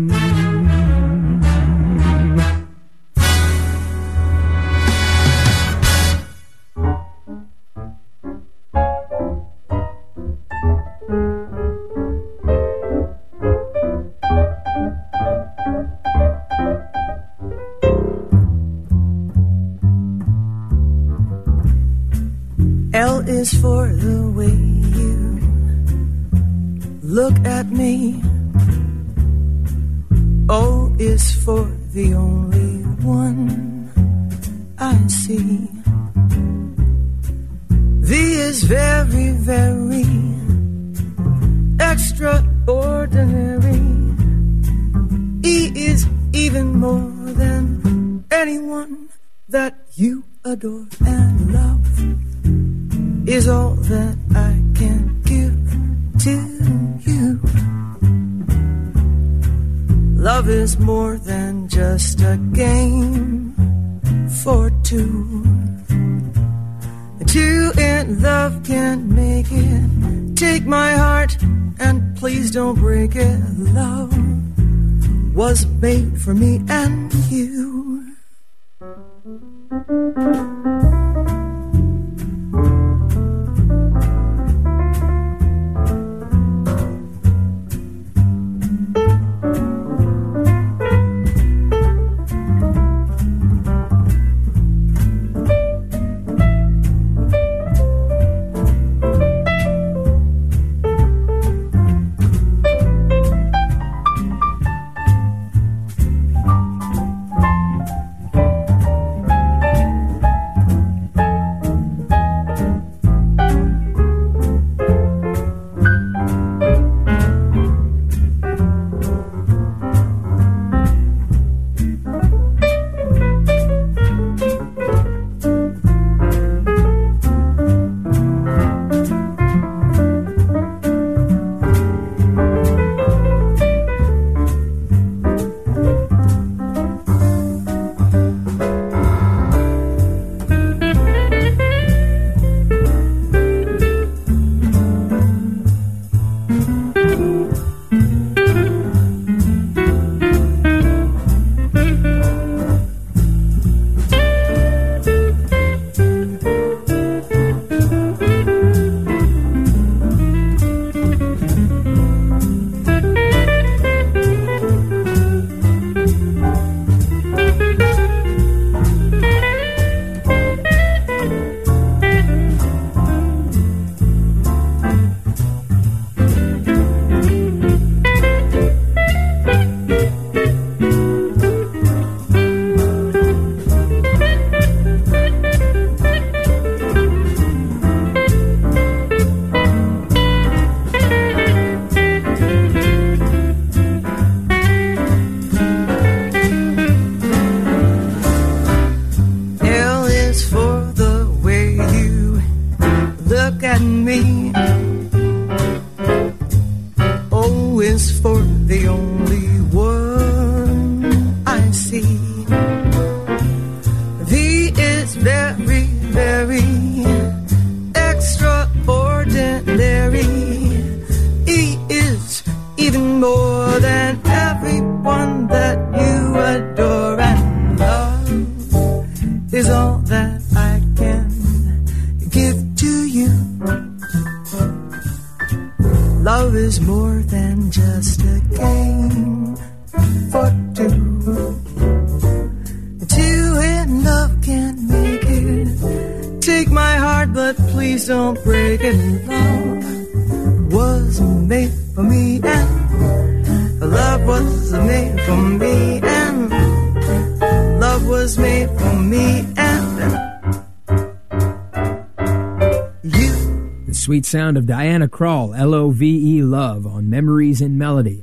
L is for the way you look at me. O is for the only one I see. V is very, very extraordinary. E is even more than anyone that you adore, and love is all that I can give to you. Love is more than just a game for two. Two in love can't make it. Take my heart and please don't break it. Love was made for me and you. is for the only one I see. V is very, very extraordinary. E is even more than everyone that you adore, and love is all that I can give to you. Love is more than just a game for two. Two in love can't make it. Take my heart, but please don't break it. Love was made for me, and love was made for me, and love was made for me, and you. The sweet sound of Diana Krall, L-O-V-E, Love, on Memories in Melody.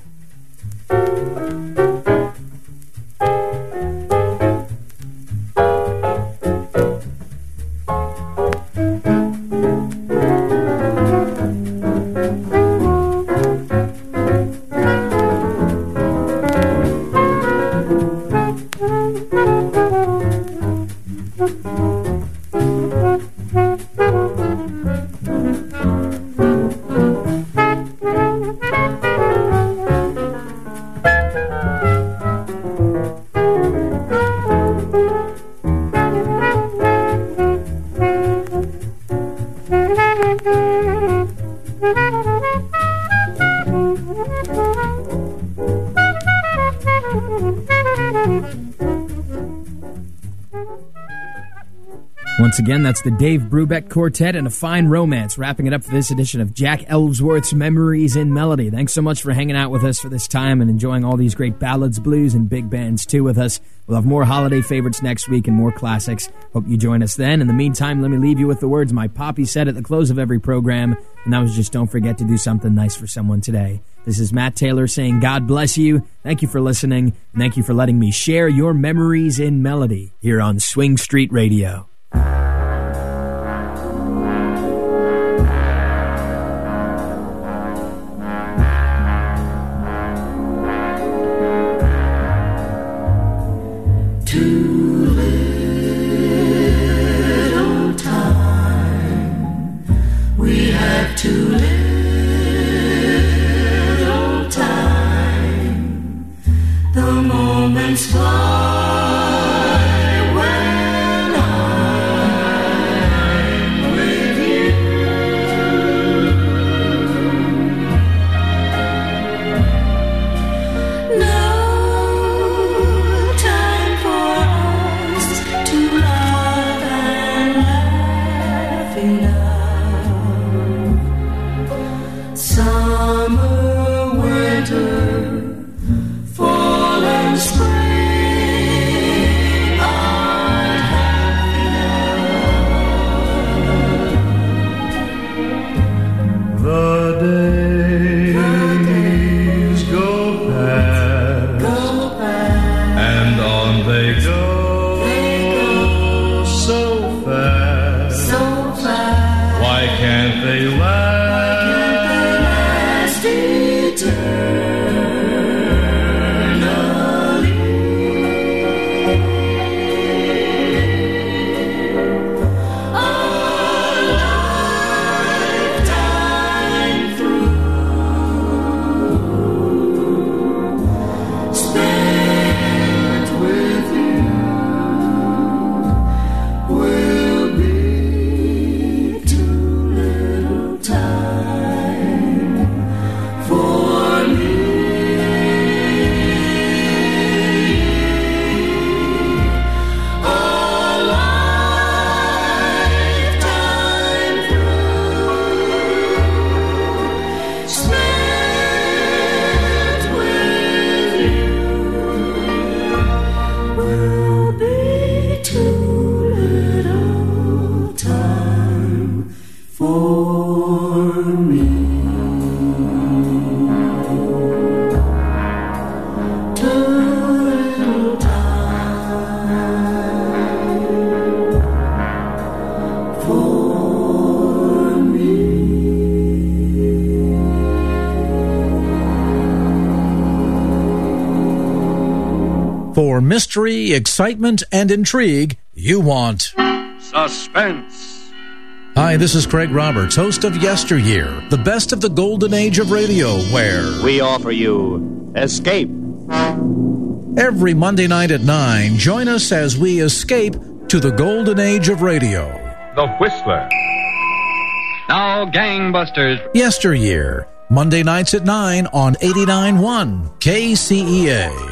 Once again, that's the Dave Brubeck Quartet and A Fine Romance, wrapping it up for this edition of Jack Ellsworth's Memories in Melody. Thanks so much for hanging out with us for this time and enjoying all these great ballads, blues, and big bands, too, with us. We'll have more holiday favorites next week and more classics. Hope you join us then. In the meantime, let me leave you with the words my poppy said at the close of every program, and that was just don't forget to do something nice for someone today. This is Matt Taylor saying God bless you. Thank you for listening, and thank you for letting me share your memories in melody here on Swing Street Radio. Too little time, we have too little time. The moments fly when I'm with you. No time for us to love and laugh enough. Summer, winter, fall and spring aren't happy enough. The days go past, and on they go, so fast. Why can't they last eternally? A lifetime through, spent with you, will be too little time for me. A lifetime through, spent with you, will be too little time for me. Too little time for me. For mystery, excitement, and intrigue, you want Suspense. Hi, this is Craig Roberts, host of Yesteryear, the best of the golden age of radio, where we offer you Escape. Every Monday night at 9, join us as we escape to the golden age of radio. The Whistler. Now, Gangbusters. Yesteryear, Monday nights at 9 on 89.1 KCEA.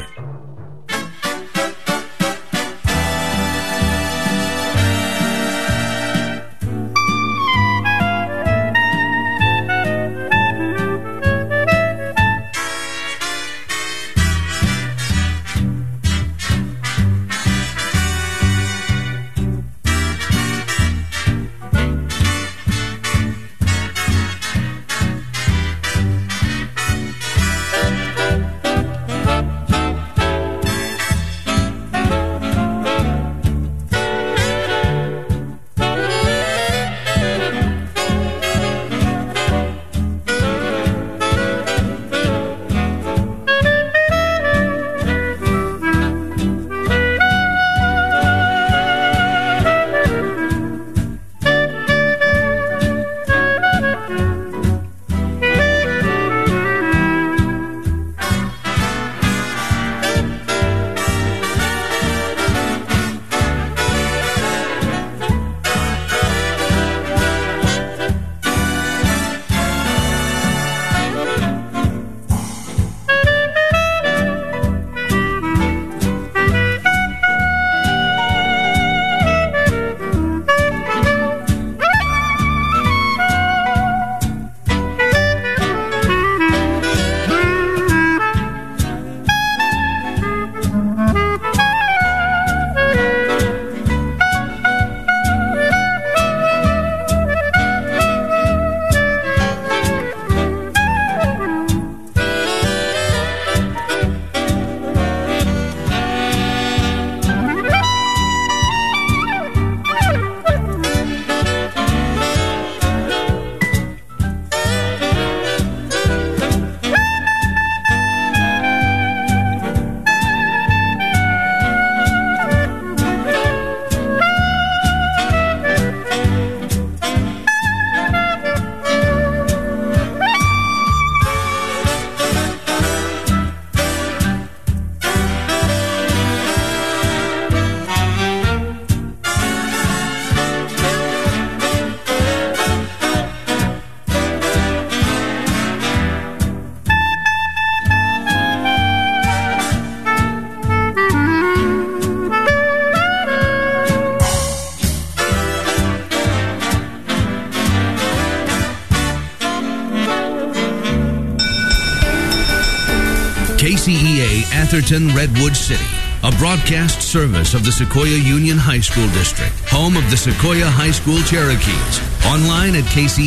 KCEA Atherton Redwood City, a broadcast service of the Sequoia Union High School District, home of the Sequoia High School Cherokees. Online at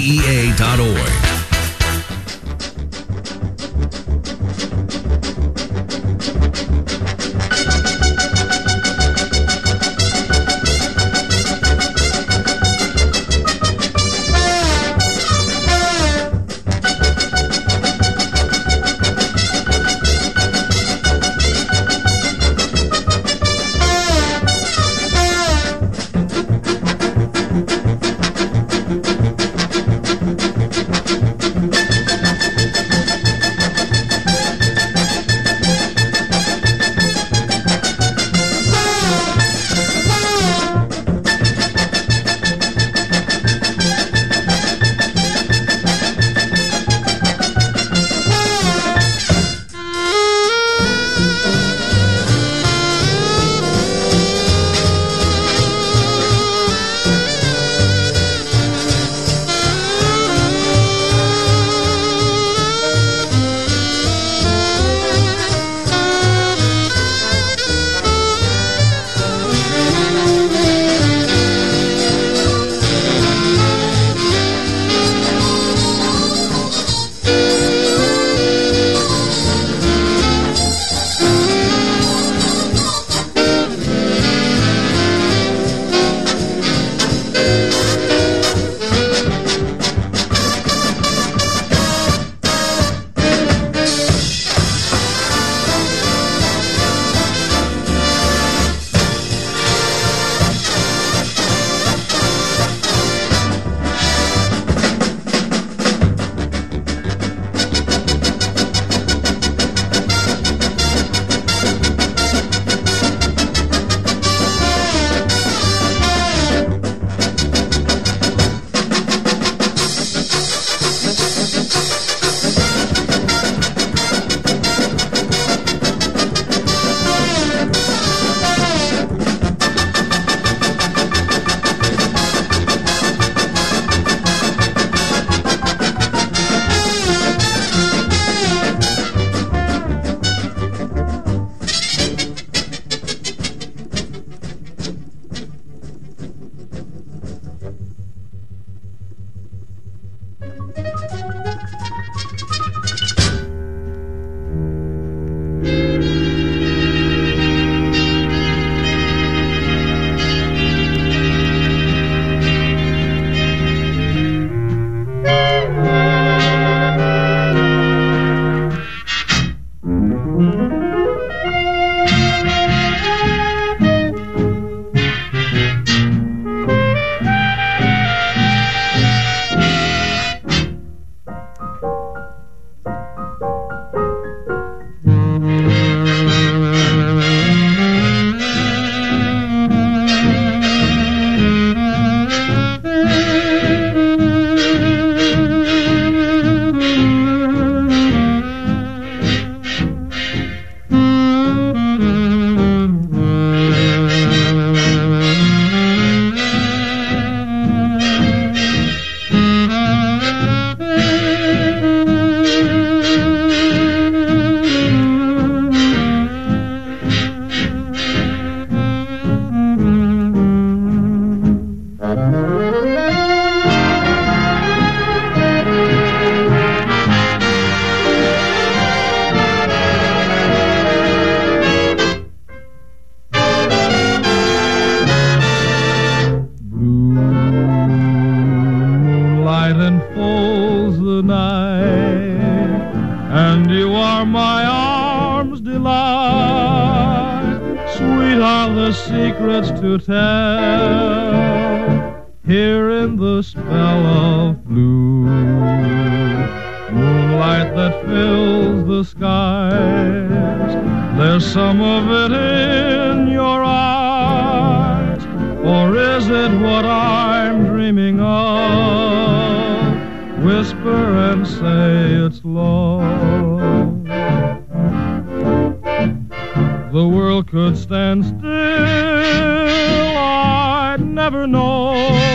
kcea.org. and you are my arm's delight. Sweet are the secrets to tell, here in the spell of blue moonlight that fills the skies. There's some of it in your eyes, or is it what I'm dreaming of? Whisper and say it's love. The world could stand still, I'd never know.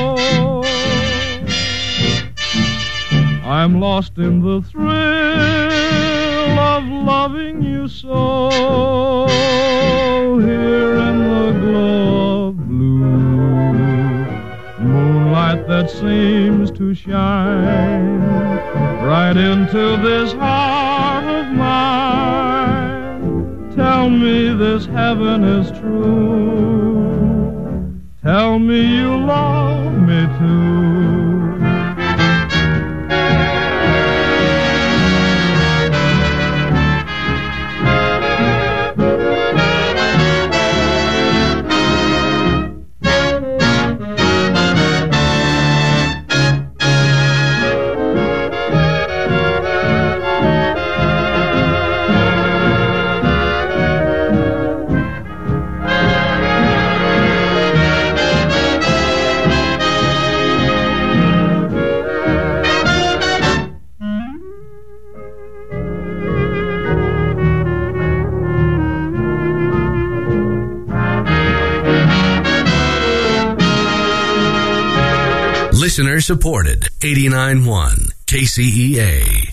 I'm lost in the thrill of loving you so. Here in the glow of blue moonlight that seems to shine right into this heart of mine. Tell me this heaven is true. Tell me you love me too. Listener supported 89.1 KCEA.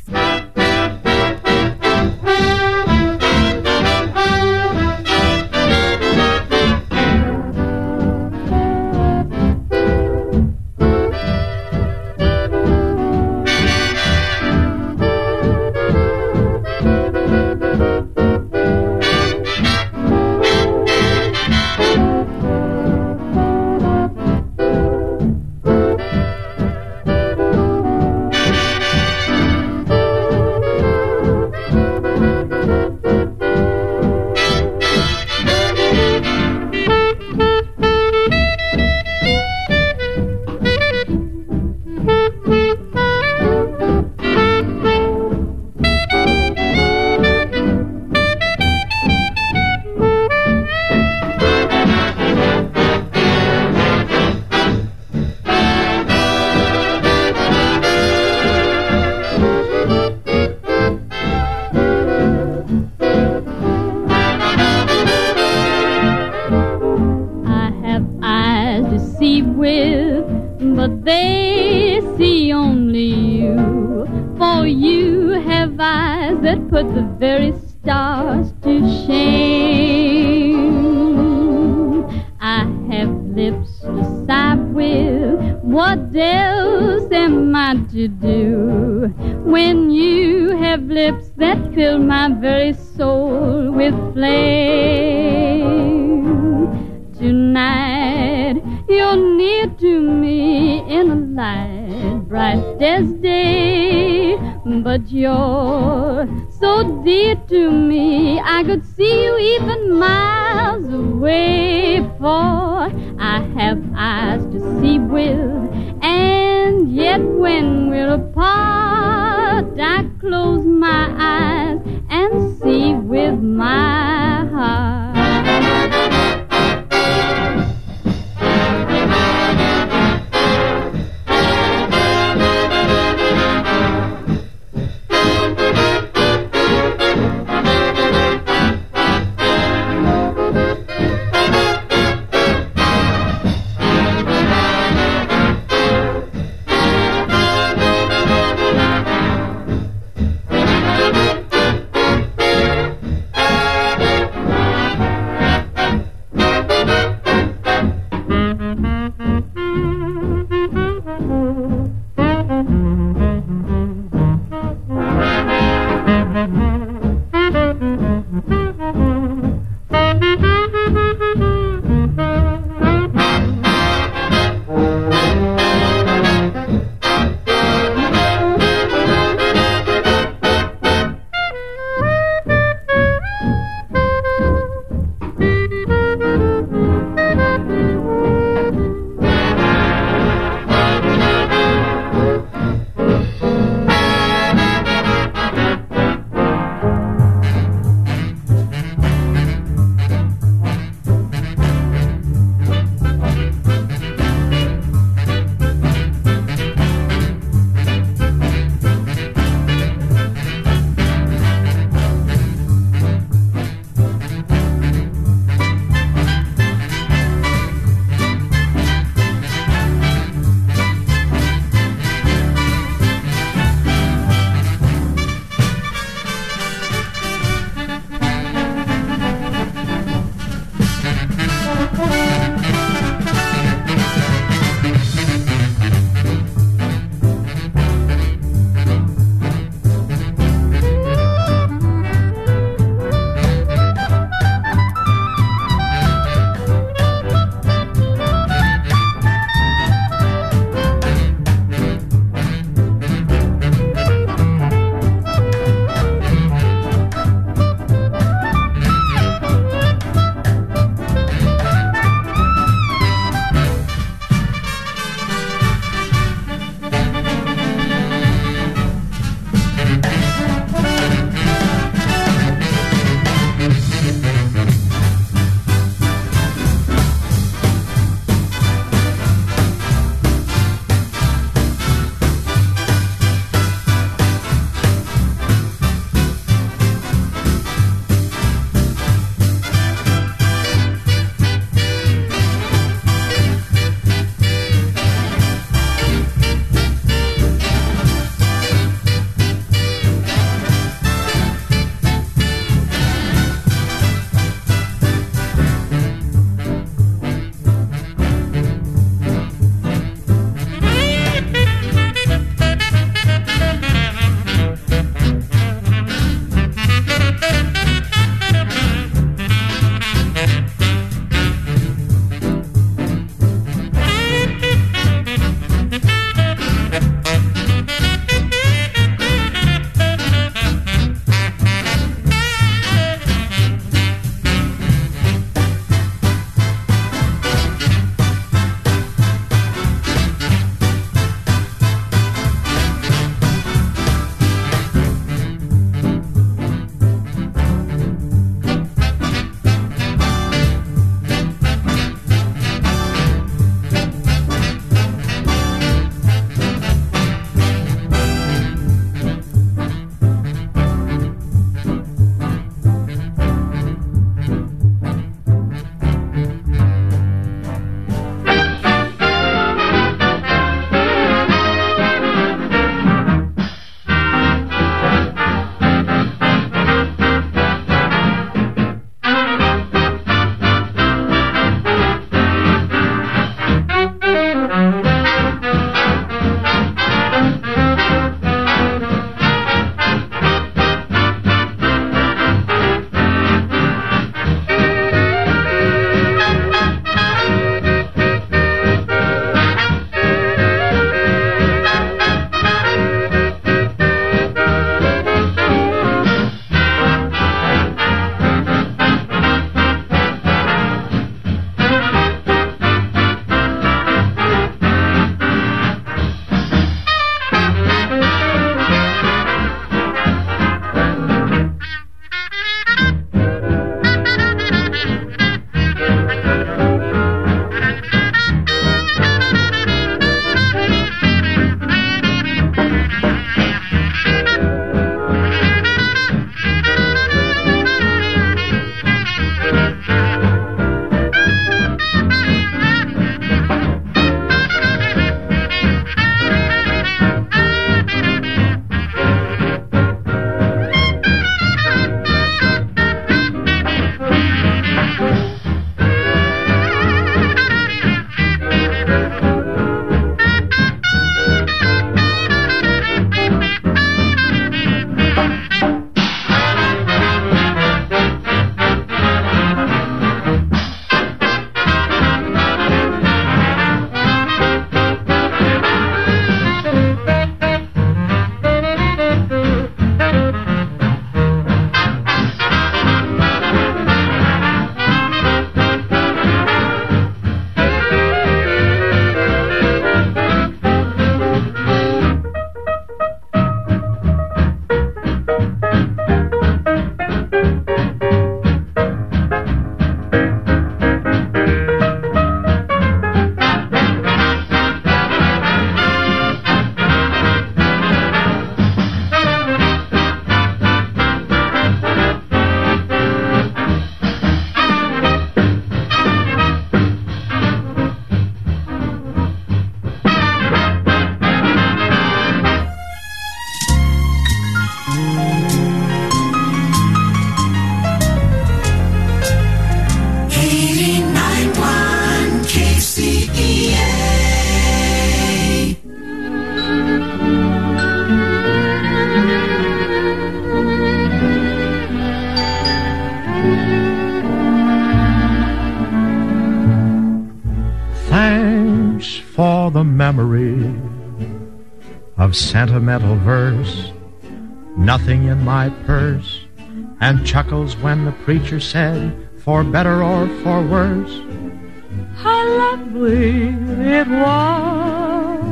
the memory of sentimental verse, nothing in my purse, and chuckles when the preacher said, for better or for worse. How lovely it was.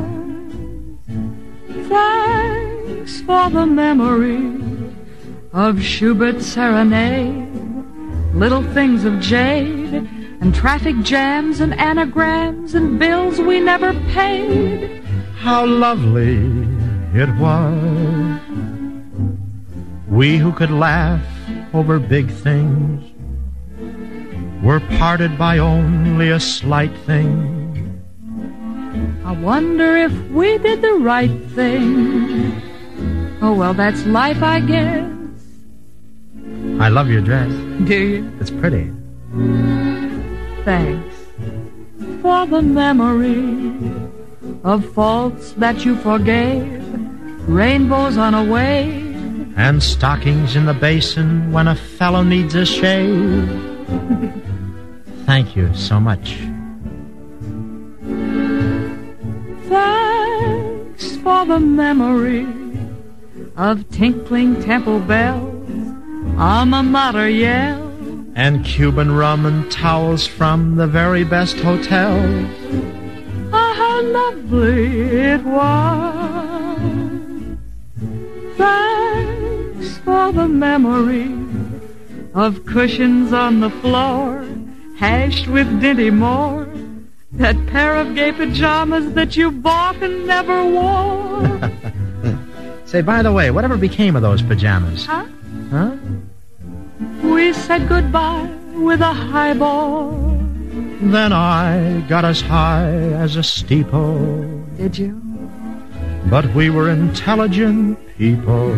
Thanks for the memory of Schubert's serenade, little things of jade, and traffic jams and anagrams and bills we never paid. How lovely it was. We who could laugh over big things were parted by only a slight thing. I wonder if we did the right thing. Oh, well, that's life, I guess. I love your dress. Do you? It's pretty. Thanks for the memory of faults that you forgave, rainbows on a wave, and stockings in the basin when a fellow needs a shave. Thank you so much. Thanks for the memory of tinkling temple bells, alma mater yell, and Cuban rum and towels from the very best hotels. Oh, how lovely it was. Thanks for the memory of cushions on the floor, hashed with Dinty Moore, that pair of gay pajamas that you bought and never wore. Say, by the way, whatever became of those pajamas? Huh? Huh? We said goodbye with a highball. Then I got as high as a steeple. Did you? But we were intelligent people.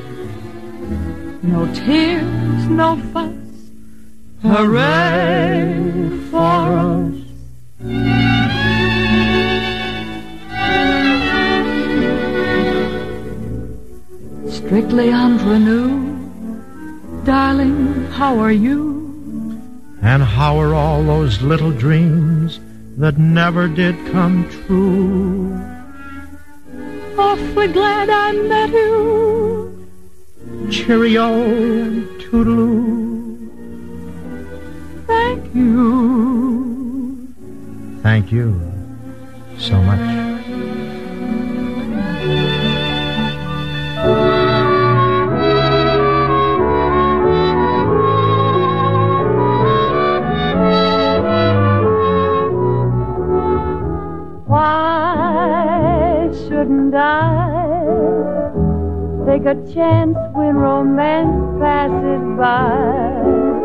No tears, no fuss. Hooray for us. Strictly ingenue. Darling, how are you? And how are all those little dreams that never did come true? Awfully glad I met you. Cheerio and toodaloo. Thank you. Thank you so much. Why shouldn't I take a chance when romance passes by?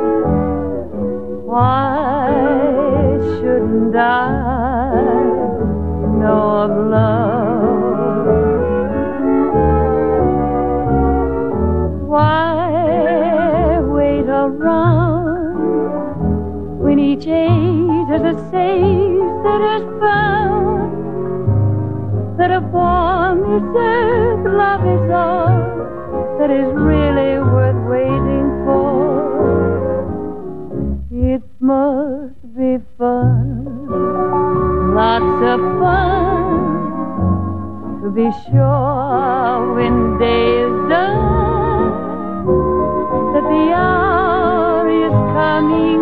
Why shouldn't I know of love? Why wait around when each age has a sage that has found that upon this earth love is all that is really worth waiting for? It must be fun, lots of fun, to be sure when day is done that the hour is coming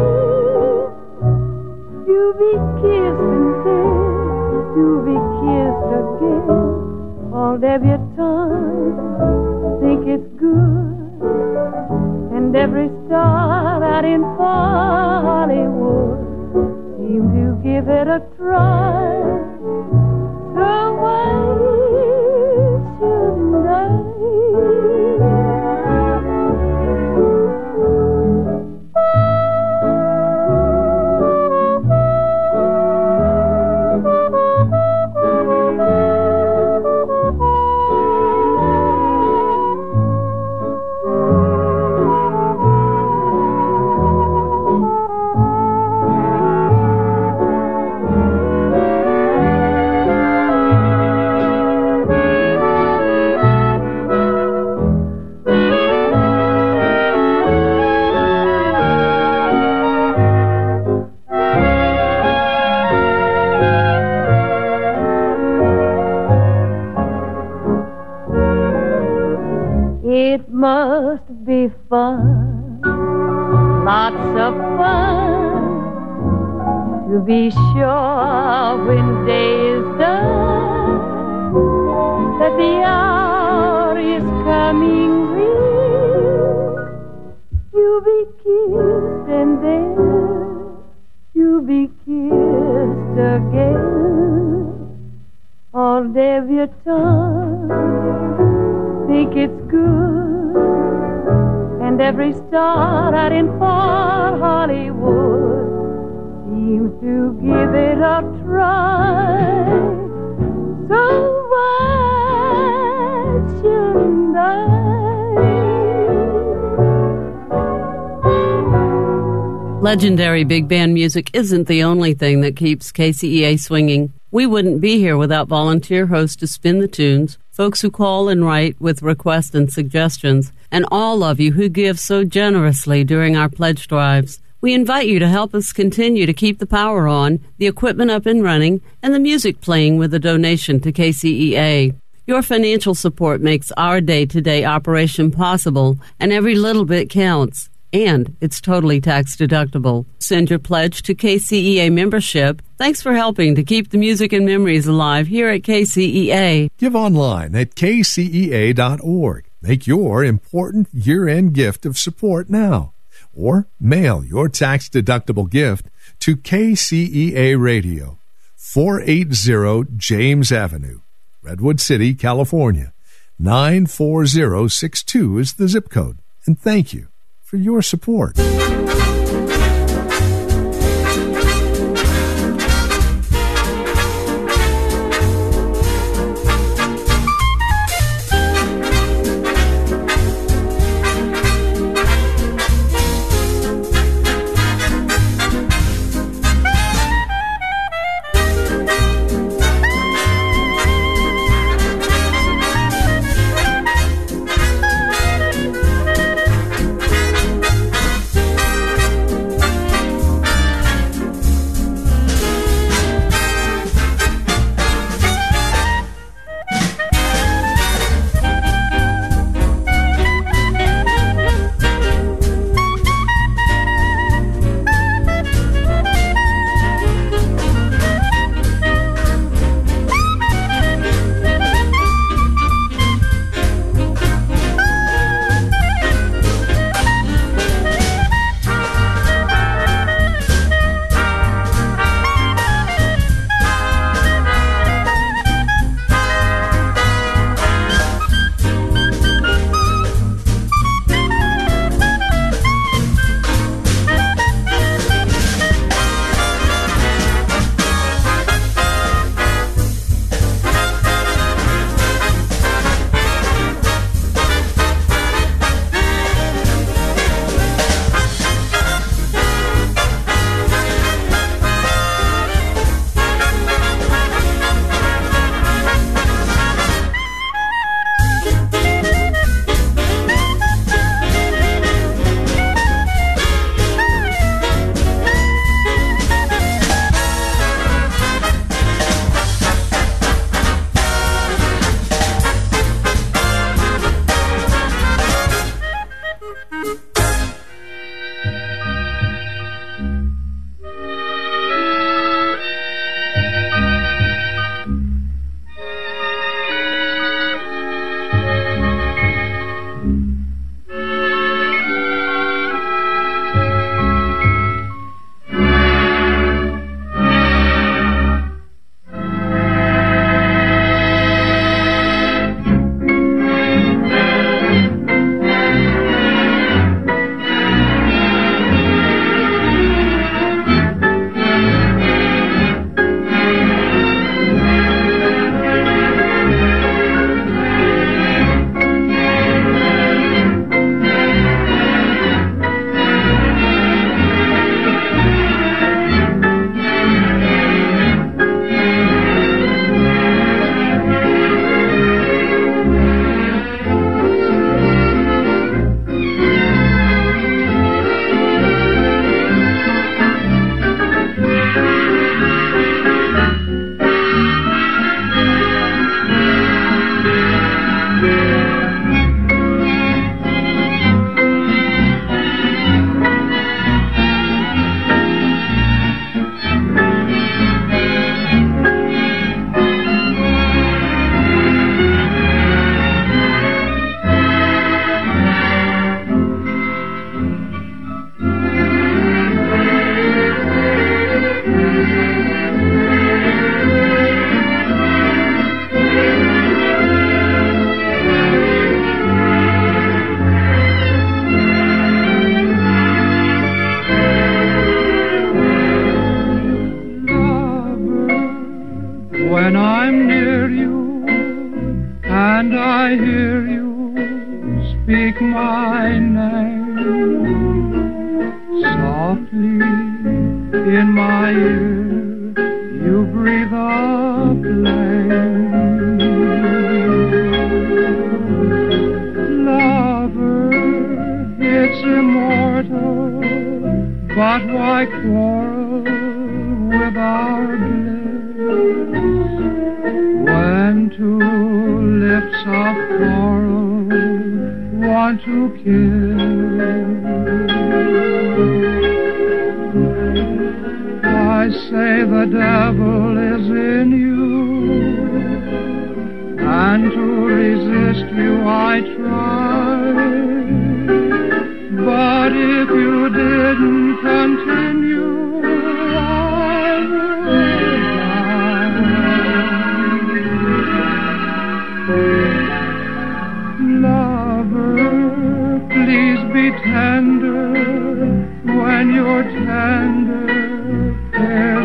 near to be kissed and kissed, to be kissed again. All debutantes think it's good, and every star out in Hollywood seems to give it a try. So why shouldn't I? It must be fun, lots of fun, to be sure when day is done that the hour is coming real. You'll be kissed and then you'll be kissed again. All debutants think it's good, and every star out in far Hollywood seems to give it a try. So why shouldn't I? Legendary big band music isn't the only thing that keeps KCEA swinging. We wouldn't be here without volunteer hosts to spin the tunes, folks who call and write with requests and suggestions, and all of you who give so generously during our pledge drives. We invite you to help us continue to keep the power on, the equipment up and running, and the music playing with a donation to KCEA. Your financial support makes our day-to-day operation possible, and every little bit counts. And it's totally tax-deductible. Send your pledge to KCEA membership. Thanks for helping to keep the music and memories alive here at KCEA. Give online at kcea.org. Make your important year-end gift of support now. Or mail your tax-deductible gift to KCEA Radio, 480 James Avenue, Redwood City, California. 94062 is the zip code. And thank you for your support. my name. Softly in my ear you breathe a flame. Lover, it's immortal, but why quarrel with our bliss when two lips of coral want to kiss? I say the devil is in you, and to resist you I tried. But if you didn't continue, I would die. Lover, please be tender when you're tender.